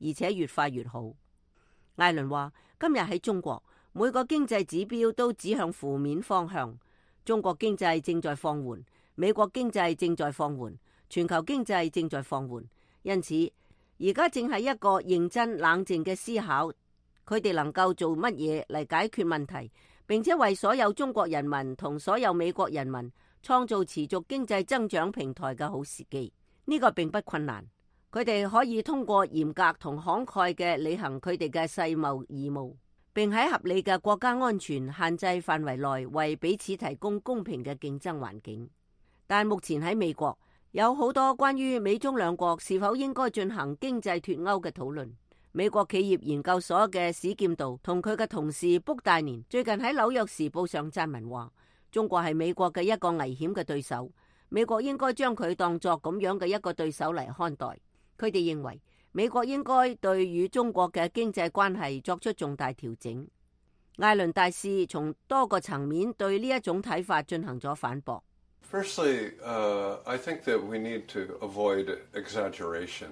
而且越快越好。艾倫話：今日喺中國，每個經濟指標都指向負面方向。中國經濟正在放緩，美國經濟正在放緩，全球經濟正在放緩。因此，而家正係一個認真冷靜嘅思考，佢哋能夠做乜嘢嚟解決問題，並且為所有中國人民同所有美國人民創造持續經濟增長平台嘅好時機。呢個並不困難，佢哋可以通過嚴格同慷慨嘅履行佢哋嘅世貿義務，並喺合理嘅國家安全限制範圍內為彼此提供公平嘅競爭環境。但目前喺美國有好多關於美中兩國是否應該進行經濟脫鈎嘅討論。美國企業研究所嘅史劍道同佢嘅同事卜大年最近喺紐約時報上撰文話，中國係美國嘅一個危險嘅對手，美國應該將佢當作咁樣嘅一個對手嚟看待。佢哋認為美國應該對與中國嘅經濟關係作出重大調整。艾倫大使從多個層面對呢一種睇法進行咗反駁。 Firstly, uh, I think that we need to avoid exaggeration.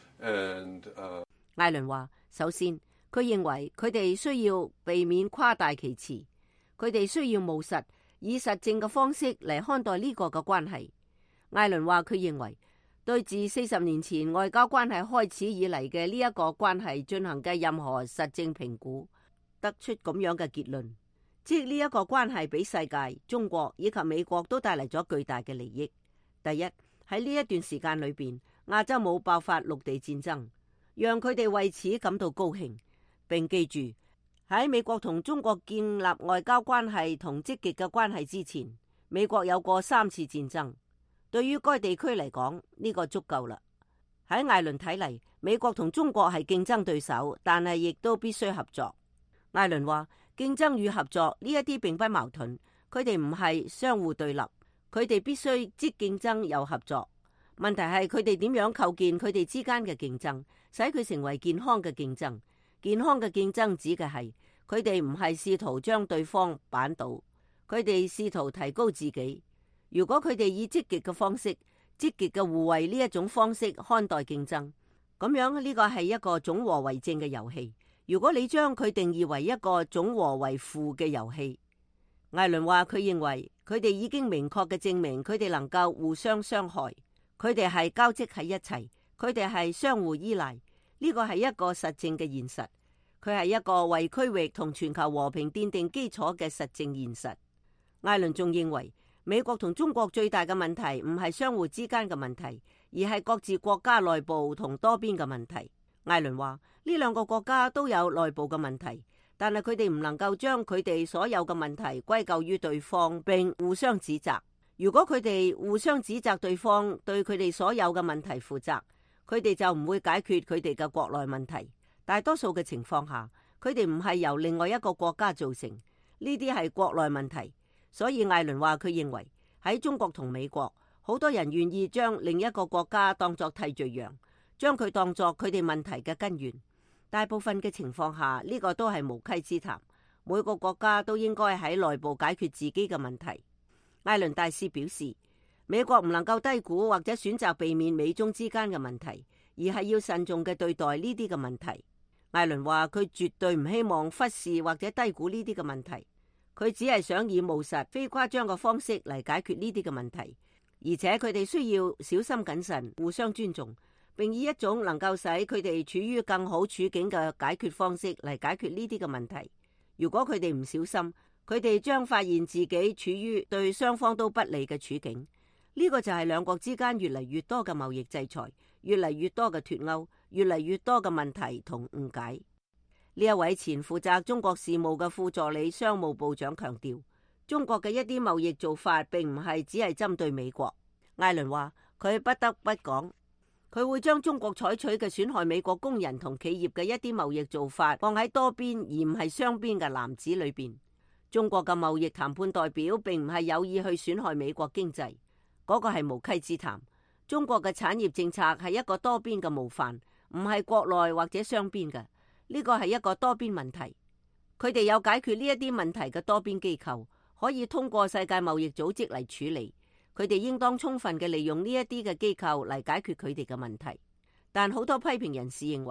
And, uh... 艾倫話：首先，佢認為佢哋需要避免誇大其詞，佢哋需要務實，以實證嘅方式嚟看待呢個嘅關係。艾倫話：佢認為對自四十年前外交關係開始以嚟嘅呢一個關係進行嘅任何實證評估，得出咁樣嘅結論，即呢一個關係俾世界、中國以及美國都帶嚟咗巨大嘅利益。第一，喺呢一段時間裏邊，亞洲冇爆發陸地戰爭，讓佢哋為此感到高興。並記住，喺美國同中國建立外交關係同積極嘅關係之前，美國有過三次戰爭。對於該地區嚟講，呢個足夠啦。喺艾倫睇嚟，美國同中國係競爭對手，但係亦都必須合作。艾倫話：競爭與合作呢一啲並不矛盾，佢哋唔係相互對立，佢哋必須既競爭又合作。問題係佢哋點樣構建佢哋之間嘅競爭，使佢成為健康嘅競爭。健康嘅競爭指嘅係佢哋唔係試圖將對方扳倒，佢哋試圖提高自己。如果佢哋以積極嘅方式、積極嘅互惠呢一種方式看待競爭，咁樣呢個係一個總和為正嘅遊戲。如果你將佢定義為一個總和為負嘅遊戲，艾倫話佢認為佢哋已經明確嘅證明佢哋能夠互相傷害，佢哋係交織喺一齊，佢哋係相互依賴。呢個係一個實證嘅現實，佢係一個為區域同全球和平奠定基礎嘅實證現實。艾倫仲認為美國同中國最大嘅問題唔係相互之間嘅問題，而係各自國家內部同多邊嘅問題。艾倫話呢兩個國家都有內部嘅問題，但係佢哋唔能夠將佢哋所有嘅問題歸咎於對方並互相指責。如果佢哋互相指責對方對佢哋所有嘅問題負責，佢哋就唔會解決佢哋嘅國內問題。大多數嘅情況下，佢哋唔係由另外一個國家造成，呢啲係國內問題。所以艾倫話佢認為喺中國同美國，好多人願意將另一個國家當作替罪羊，將佢當作佢哋問題嘅根源。大部分嘅情況下，呢個都係無稽之談。每個國家都應該喺內部解決自己嘅問題。艾倫大使表示，美國唔能夠低估或者選擇避免美中之間嘅問題，而係要慎重嘅對待呢啲嘅問題。艾倫話佢絕對唔希望忽視或者低估呢啲嘅問題。佢只係想以務實、非誇張嘅方式嚟解決呢啲嘅問題，而且佢哋需要小心謹慎、互相尊重，並以一種能夠使佢哋處於更好處境嘅解決方式嚟解決呢啲嘅問題。如果佢哋唔小心，佢哋將發現自己處於對雙方都不利嘅處境。呢個就係兩國之間越嚟越多嘅貿易制裁、越嚟越多嘅脫鈎、越嚟越多嘅問題同誤解。呢一位前負責中國事務嘅副助理商務部長強調，中國嘅一啲貿易做法並唔係只係針對美國。艾倫話佢不得不講，佢會將中國採取嘅損害美國工人同企業嘅一啲貿易做法放喺多邊而唔係雙邊嘅籃子裏邊。中國嘅貿易談判代表並唔係有意去損害美國經濟，嗰個係無稽之談。中國嘅產業政策係一個多邊嘅模範，唔係國內或者雙邊嘅。呢個係一個多邊問題，佢哋有解決呢一啲問題嘅多邊機構，可以通過世界貿易組織嚟處理。佢哋應當充分嘅利用呢一啲嘅機構嚟解決佢哋嘅問題。但好多批評人士認為，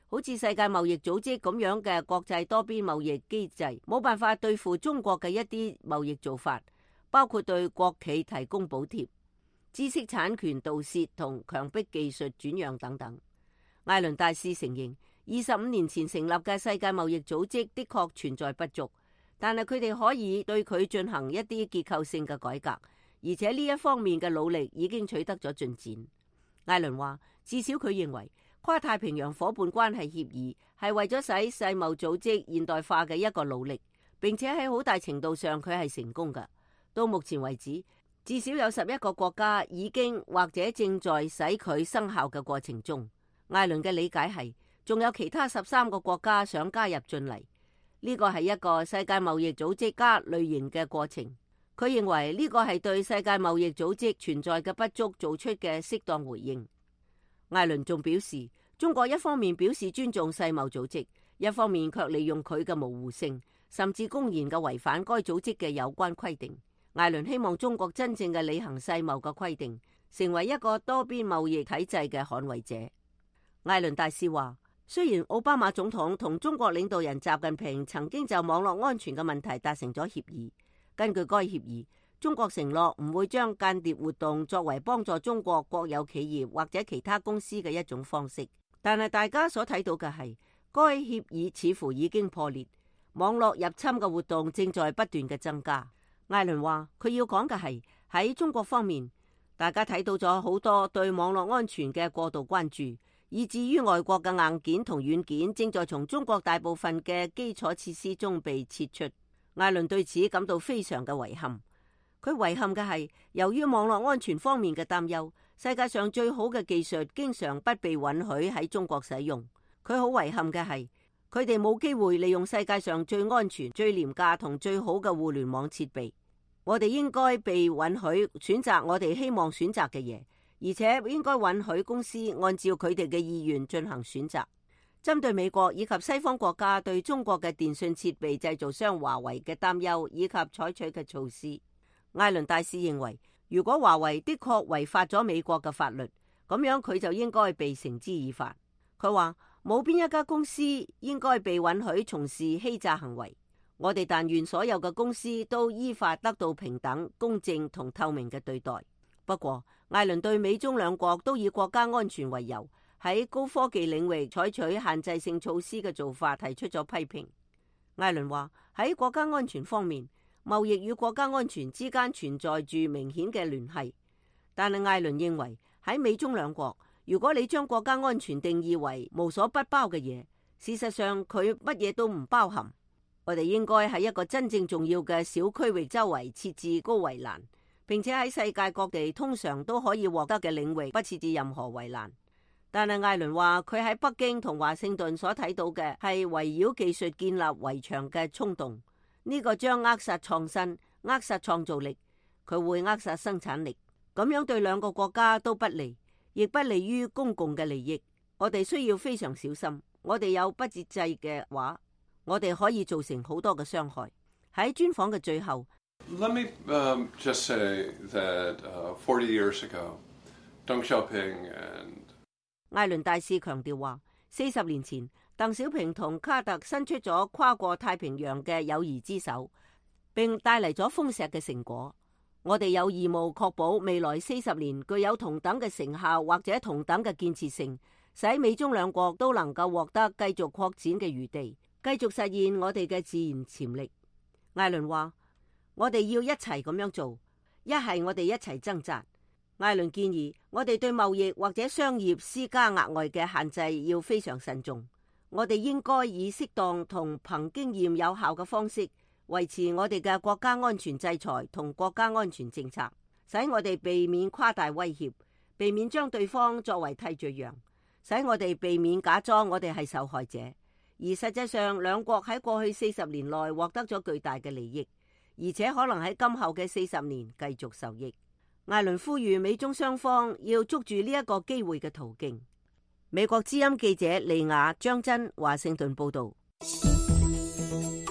好似世界貿易組織咁樣嘅國際多邊貿易機制，冇辦法對付中國嘅一啲貿易做法，包括對國企提供補貼、知識產權盜竊同強迫技術轉讓等等。艾倫大使承認，二十五年前成立嘅世界貿易組織的確存在不足，但係佢哋可以對佢進行一啲結構性嘅改革，而且呢一方面嘅努力已經取得咗進展。艾倫話，至少佢認為跨太平洋夥伴關係協議係為咗使世貿組織現代化嘅一個努力，並且喺好大程度上佢係成功嘅。到目前為止，至少有十一個國家已經或者正在使佢生效嘅過程中。艾倫嘅理解係，仲有其他十三個國家想加入進嚟，呢個係一個世界貿易組織加類型嘅過程。佢認為呢個係對世界貿易組織存在嘅不足做出嘅適當回應。艾倫仲表示，中國一方面表示尊重世貿組織，一方面卻利用佢嘅模糊性，甚至公然嘅違反該組織嘅有關規定。艾倫希望中國真正嘅履行世貿嘅規定，成為一個多邊貿易體制嘅捍衛者。艾倫大使話，雖然奧巴馬總統同中國領導人習近平曾經就網絡安全嘅問題達成咗協議，根據該協議，中國承諾唔會將間諜活動作為幫助中國國有企業或者其他公司嘅一種方式。但係大家所睇到嘅係，該協議似乎已經破裂，網絡入侵嘅活動正在不斷嘅增加。艾倫話，佢要講嘅係喺中國方面，大家睇到咗好多對網絡安全嘅過度關注，以至於外國嘅硬件同軟件正在從中國大部分嘅基礎設施中被撤出。艾倫對此感到非常嘅遺憾。佢遺憾嘅係，由於網絡安全方面嘅擔憂，世界上最好嘅技術經常不被允許喺中國使用。佢好遺憾嘅係，佢哋冇機會利用世界上最安全、最廉價同最好嘅互聯網設備。我哋應該被允許選擇我哋希望選擇嘅嘢，而且應該允許公司按照佢哋嘅意願進行選擇。針對美國以及西方國家對中國嘅電信設備製造商華為嘅擔憂以及採取嘅措施，艾倫大使認為，如果華為的確違法咗美國嘅法律，咁樣佢就應該被繩之以法。佢話冇邊一家公司應該被允許從事欺詐行為。我哋但願所有嘅公司都依法得到平等、公正同透明嘅對待。不過，艾倫對美中兩國都以國家安全為由，喺高科技領域採取限制性措施嘅做法提出咗批評。艾倫話，喺國家安全方面，貿易與國家安全之間存在住明顯嘅聯繫。但係艾倫認為，喺美中兩國，如果你將國家安全定義為無所不包嘅嘢，事實上佢乜嘢都唔包含。我哋應該喺一個真正重要嘅小區域周圍設置高圍欄，並且喺世界各地通常都可以獲得嘅領域不設置任何圍欄。但係艾倫話，佢喺北京同華盛頓所睇到嘅係圍繞技術建立圍牆嘅衝動，呢個將扼殺創新、扼殺創造力，佢會扼殺生產力，咁樣對兩個國家都不利，亦不利於公共嘅利益。我哋需要非常小心，我哋有不節制嘅話，我哋可以造成好多嘅傷害。喺專訪嘅最後 Let me um, just say that uh, forty years ago, Deng Xiaoping and 艾倫大使強調話，四十年前，鄧小平同卡特伸出咗跨過太平洋嘅友誼之手，並帶嚟咗豐碩嘅成果。我哋有義務確保未來四十年具有同等嘅成效或者同等嘅建設性，使美中兩國都能夠獲得繼續擴展嘅餘地，繼續實現我哋嘅自然潛力。艾倫話，我哋要一齊咁樣做，一係我哋一齊掙扎。艾倫建議我哋對貿易或者商業施加額外嘅限制要非常慎重。我哋應該以適當同憑經驗有效嘅方式維持我哋嘅國家安全制裁同國家安全政策，使我哋避免誇大威脅，避免將對方作為替罪羊，使我哋避免假裝我哋係受害者。而實際上，兩國喺過去四十年內獲得咗巨大嘅利益，而且可能喺今後嘅四十年繼續受益。艾倫呼籲美中雙方要捉住呢一個機會嘅途徑。美國之音記者利亞張真華盛頓報道。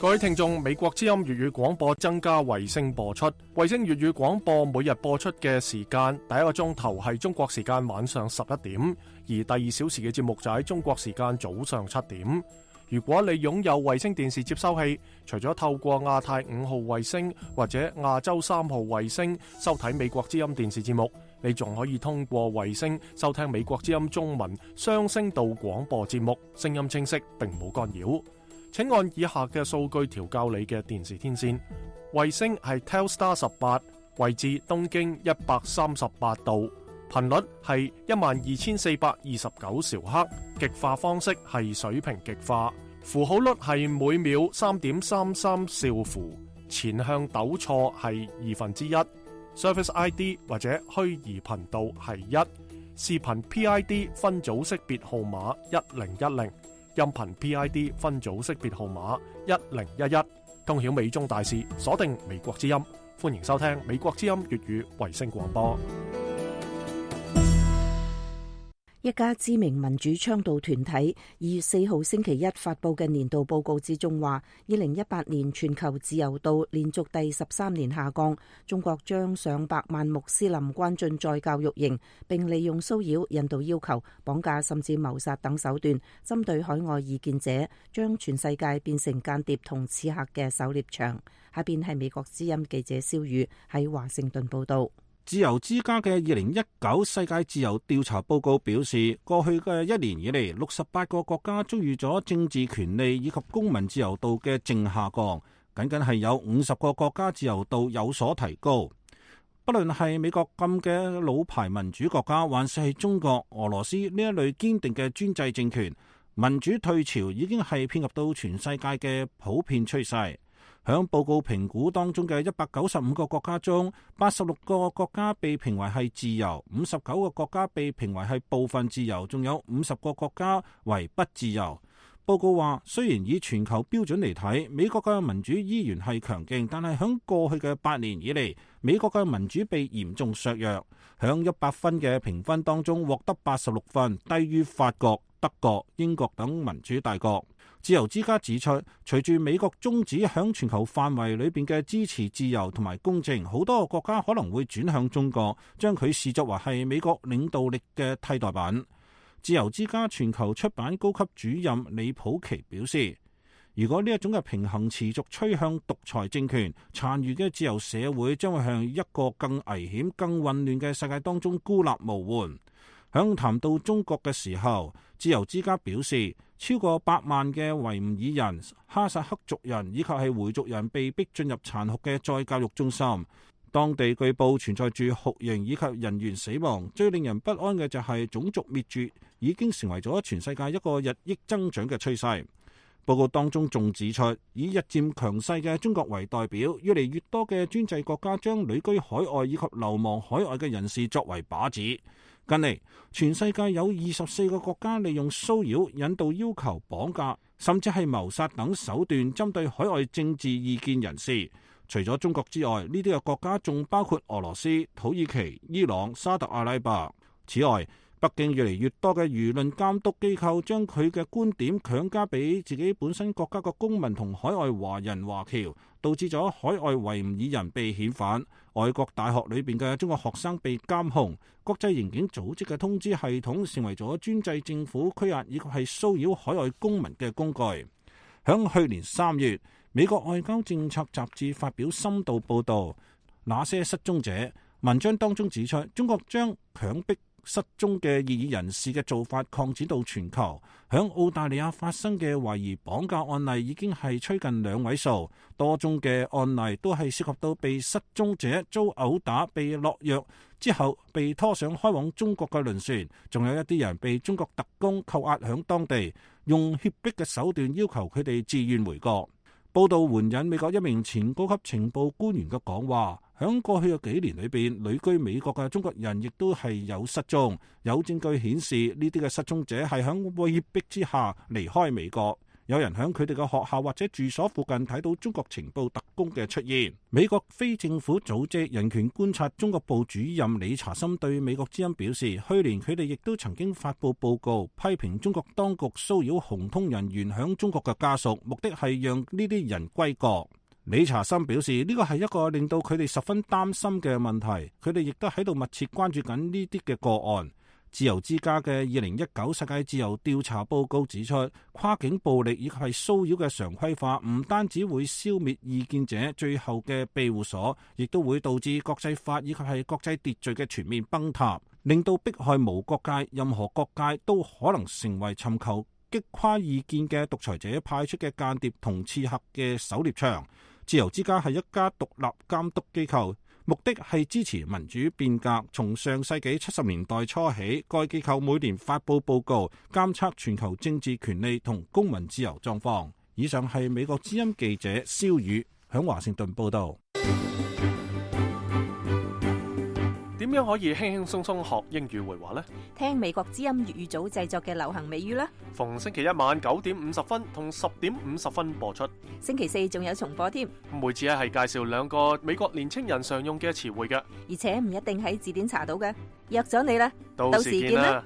各位聽眾，美國之音粵語廣播增加衛星播出。衛星粵語廣播每日播出嘅時間，第一個鐘頭係中國時間晚上十一點，而第二小時嘅節目就喺中國時間早上七點。如果你擁有衛星電視接收器，除咗透過亞太五號衛星或者亞洲三號衛星收睇美國之音電視節目，你仲可以通過衛星收聽美國之音中文雙聲道廣播節目，聲音清晰並冇干擾。請按以下嘅數據調校你嘅電視天線。衛星係 Telstar 十八，位置東經一百三十八度，頻率係一萬二千四百二十九兆赫，極化方式係水平極化，符號率係每秒三點三三兆符，前向抖錯係二分之一，Service I D 或者虛擬頻道係一，視頻 P I D 分組識別號碼一零一零。音頻 P I D 分組識別號碼一零一一，通曉美中大事，鎖定美國之音，歡迎收聽美國之音粵語衛星廣播。 一家知名民主倡導團體二月四號星期一發佈嘅年度報告之中話，二零一八年全球自由度連續第十三年下降，中國將上百萬穆斯林關進再教育營，並利用騷擾、引導要求、綁架甚至謀殺等手段，針對海外異見者，將全世界變成間諜同刺客嘅狩獵場。下邊係美國之音記者蕭宇喺華盛頓報道。 自由之家嘅二零一九世界自由調查報告表示，過去嘅一年以嚟，六十八個國家遭遇咗政治權利以及公民自由度嘅正下降，僅僅係有五十個國家自由度有所提高。不論係美國咁嘅老牌民主國家，還是係中國、俄羅斯呢一類堅定嘅專制政權，民主退潮已經係遍及到全世界嘅普遍趨勢。響報告評估當中嘅一百九十五個國家中，八十六個國家被評為係自由，五十九個國家被評為係部分自由，仲有五十個國家為不自由。報告話，雖然以全球標準嚟睇，美國嘅民主依然係強勁，但係響過去嘅八年以嚟，美國嘅民主被嚴重削弱。響一百分嘅評分當中，獲得八十六分，低於法國、德國、英國等民主大國。自由之家指出，隨住美國終止響全球範圍裏邊嘅支持自由同埋公正，好多個國家可能會轉向中國，將佢視作為係美國領導力嘅替代品。自由之家全球出版高級主任李普奇表示，如果呢一種嘅平衡持續趨向獨裁政權，殘餘嘅自由社會將會向一個更危險、更混亂嘅世界當中孤立無援。響談到中國嘅時候，自由之家表示，超過百萬嘅維吾爾人、哈薩克族人以及係回族人被逼進入殘酷嘅再教育中心，當地據報存在住酷刑以及人員死亡。最令人不安嘅就係種族滅絕已經成為咗全世界一個日益增長嘅趨勢。報告當中仲指出，以日漸強勢嘅中國為代表，越嚟越多嘅專制國家將旅居海外以及流亡海外嘅人士作為靶子。近嚟，全世界有二十四個國家利用騷擾、引導要求、綁架，甚至係謀殺等手段針對海外政治意見人士。除咗中國之外，呢啲嘅國家仲包括俄羅斯、土耳其、伊朗、沙特阿拉伯。此外，北京越嚟越多嘅輿論監督機構將佢嘅觀點強加俾自己本身國家嘅公民同海外華人華僑，導致咗海外維吾爾人被遣返，外國大學裏邊嘅中國學生被監控，國際刑警組織嘅通知系統成為咗專制政府拘押以及係騷擾海外公民嘅工具。響去年三月，美國外交政策雜誌發表深度報道，那些失蹤者文章當中指出，中國將強迫失蹤嘅異議人士嘅做法擴展到全球。響澳大利亞發生嘅懷疑綁架案例已經係趨近兩位數，多宗嘅案例都係涉及到被失蹤者遭毆打、被落藥之後被拖上開往中國嘅輪船，仲有一啲人被中國特工扣押響當地，用脅迫嘅手段要求佢哋自願回國。報道援引美國一名前高級情報官員嘅講話，響過去嘅幾年裏邊，旅居美國嘅中國人亦都係有失蹤，有證據顯示呢啲嘅失蹤者係響威逼之下離開美國。 有人喺佢哋嘅學校或者住所附近睇到中國情報特工嘅出現。美國非政府組織人權觀察中國部主任理查森對美國之音表示，去年佢哋亦都曾經發布報告，批評中國當局騷擾紅通人員響中國嘅家屬，目的係讓呢啲人歸國。理查森表示，呢個係一個令到佢哋十分擔心嘅問題，佢哋亦都喺度密切關注緊呢啲嘅個案。自由之家嘅二零一九世界自由調查報告指出，跨境暴力以及係騷擾嘅常規化，唔單止會消滅異見者最後嘅庇護所，亦都會導致國際法以及係國際秩序嘅全面崩塌，令到迫害無國界，任何國界都可能成為尋求擊垮異見嘅獨裁者派出嘅間諜同刺客嘅狩獵場。自由之家係一家獨立監督機構，目的係支持民主變革。從上世紀七十年代初起，該機構每年發布報告，監測全球政治權利同公民自由狀況。以上係美國之音記者蕭宇響華盛頓報道。 點樣可以輕輕鬆鬆學英語會話呢？ 聽美國之音粵語組製作嘅流行美語啦。 逢星期一晚九點五十分同十點五十分播出。 星期四仲有重播添。 每次咧係介紹兩個美國年青人常用嘅詞彙嘅， 而且唔一定喺字典查到嘅。約咗你啦， 到時見啦。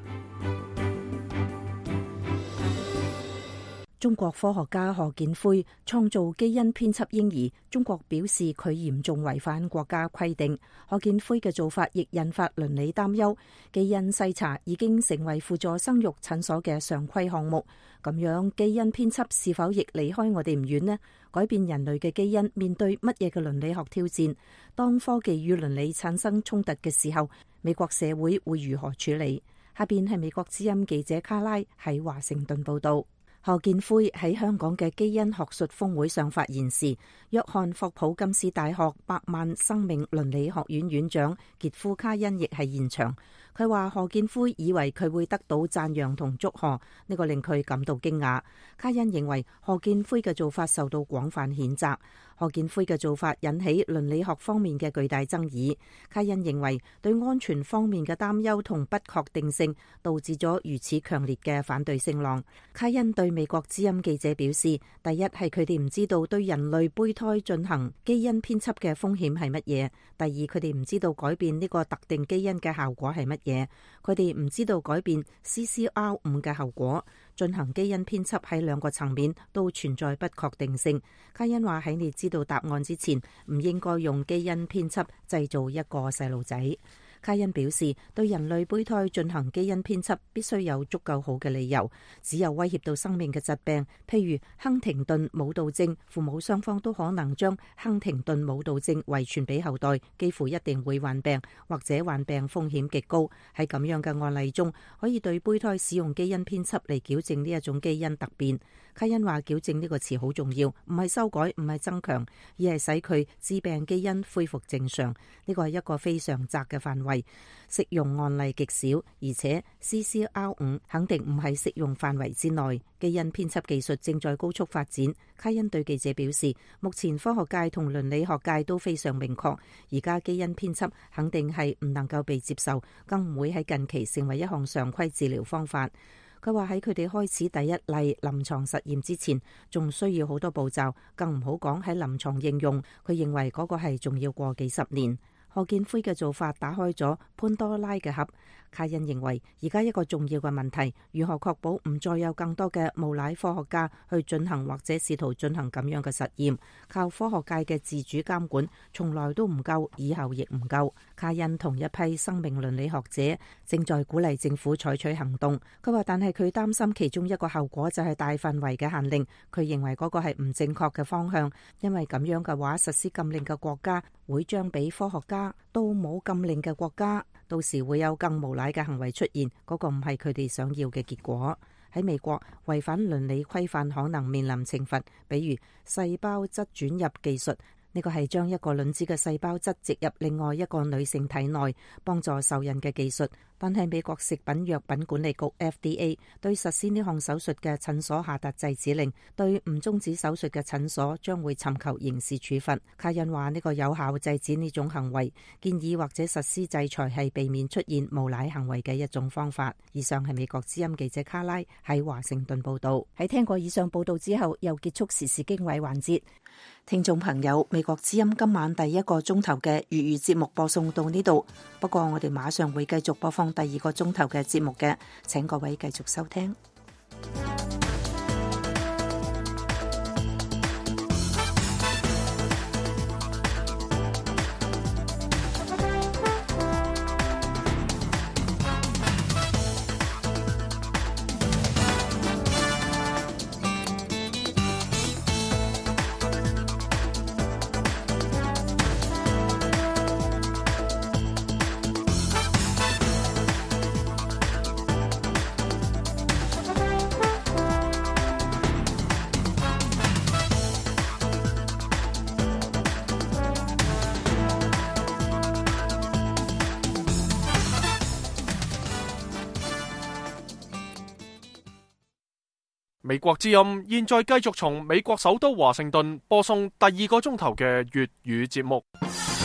中國科學家賀建奎創造基因編輯嬰兒，中國表示佢嚴重違反國家規定。賀建奎嘅做法亦引發倫理擔憂。基因篩查已經成為輔助生育診所嘅常規項目，咁樣基因編輯是否亦離開我哋唔遠呢？改變人類嘅基因面對乜嘢嘅倫理學挑戰？當科技與倫理產生衝突嘅時候，美國社會會如何處理？下邊係美國之音記者卡拉喺華盛頓報道。賀建奎喺香港嘅基因學術峰會上發言時，約翰霍普金斯大學百萬生命倫理學院院長傑夫卡恩亦係現場。佢話賀建奎以為佢會得到讚揚同祝賀，呢個令佢感到驚訝。卡恩認為賀建奎嘅做法受到廣泛譴責。賀建奎嘅做法引起倫理學方面嘅巨大爭議。卡恩認為對安全方面嘅擔憂同不確定性導致咗如此強烈嘅反對聲浪。卡恩對美國之音記者表示，第一係佢哋唔知道對人類胚胎進行基因編輯嘅風險係乜嘢；第二佢哋唔知道改變呢個特定基因嘅效果係乜嘢；佢哋唔知道改變 C C R 五 嘅後果。進行基因編輯喺兩個層面都存在不確定性。卡恩話喺你知道答案之前，唔應該用基因編輯製造一個細路仔。卡恩表示，對人類胚胎進行基因編輯必須有足夠好嘅理由，只有威脅到生命嘅疾病，譬如亨廷頓舞蹈症，父母雙方都可能將亨廷頓舞蹈症遺傳俾後代，幾乎一定會患病，或者患病風險極高。喺咁樣嘅案例中，可以對胚胎使用基因編輯嚟矯正呢一種基因突變。卡恩話矯正呢個詞好重要，唔係修改，唔係增強，而係使佢致病基因恢復正常。呢個係一個非常窄嘅範圍，適用案例極少，而且 C C R 五 肯定唔係適用範圍之內。基因編輯技術正在高速發展。卡恩對記者表示，目前科學界同倫理學界都非常明確，而家基因編輯肯定係唔能夠被接受，更唔會喺近期成為一項常規治療方法。佢話喺佢哋開始第一例臨床實驗之前，仲需要好多步驟，更唔好講喺臨床應用。佢認為嗰個係仲要過幾十年。賀建奎嘅做法打開咗潘多拉嘅盒。卡恩認為而家一個重要嘅問題，如何確保唔再有更多嘅無賴科學家去進行或者試圖進行咁樣嘅實驗。靠科學界嘅自主監管從來都唔夠，以後亦唔夠。卡恩同一批生命倫理學者正在鼓勵政府採取行動。佢話，但係佢擔心其中一個後果就係大範圍嘅限令。佢認為嗰個係唔正確嘅方向，因為咁樣嘅話，實施禁令嘅國家會將比科學家都冇禁令嘅國家，到時會有更無賴嘅行為出現，嗰個唔係佢哋想要嘅結果。喺美國，違反倫理規範可能面臨懲罰，比如細胞質轉入技術。 呢個係將一個卵子嘅細胞質植入另外一個女性體內，幫助受孕嘅技術。但係美國食品藥品管理局 F D A 對實施呢項手術嘅診所下達制止令，對唔終止手術嘅診所將會尋求刑事處罰。卡恩話呢個有效制止呢種行為，建議或者實施制裁係避免出現無賴行為嘅一種方法。以上係美國之音記者卡拉喺華盛頓報道。喺聽過以上報道之後，又結束時事經緯環節。聽眾朋友，美國之音今晚第一個鐘頭嘅粵語節目播送到呢度，不過我哋馬上會繼續播放第二個鐘頭嘅節目嘅，請各位繼續收聽。 美國之音現在繼續從美國首都華盛頓播送第二個鐘頭嘅粵語節目。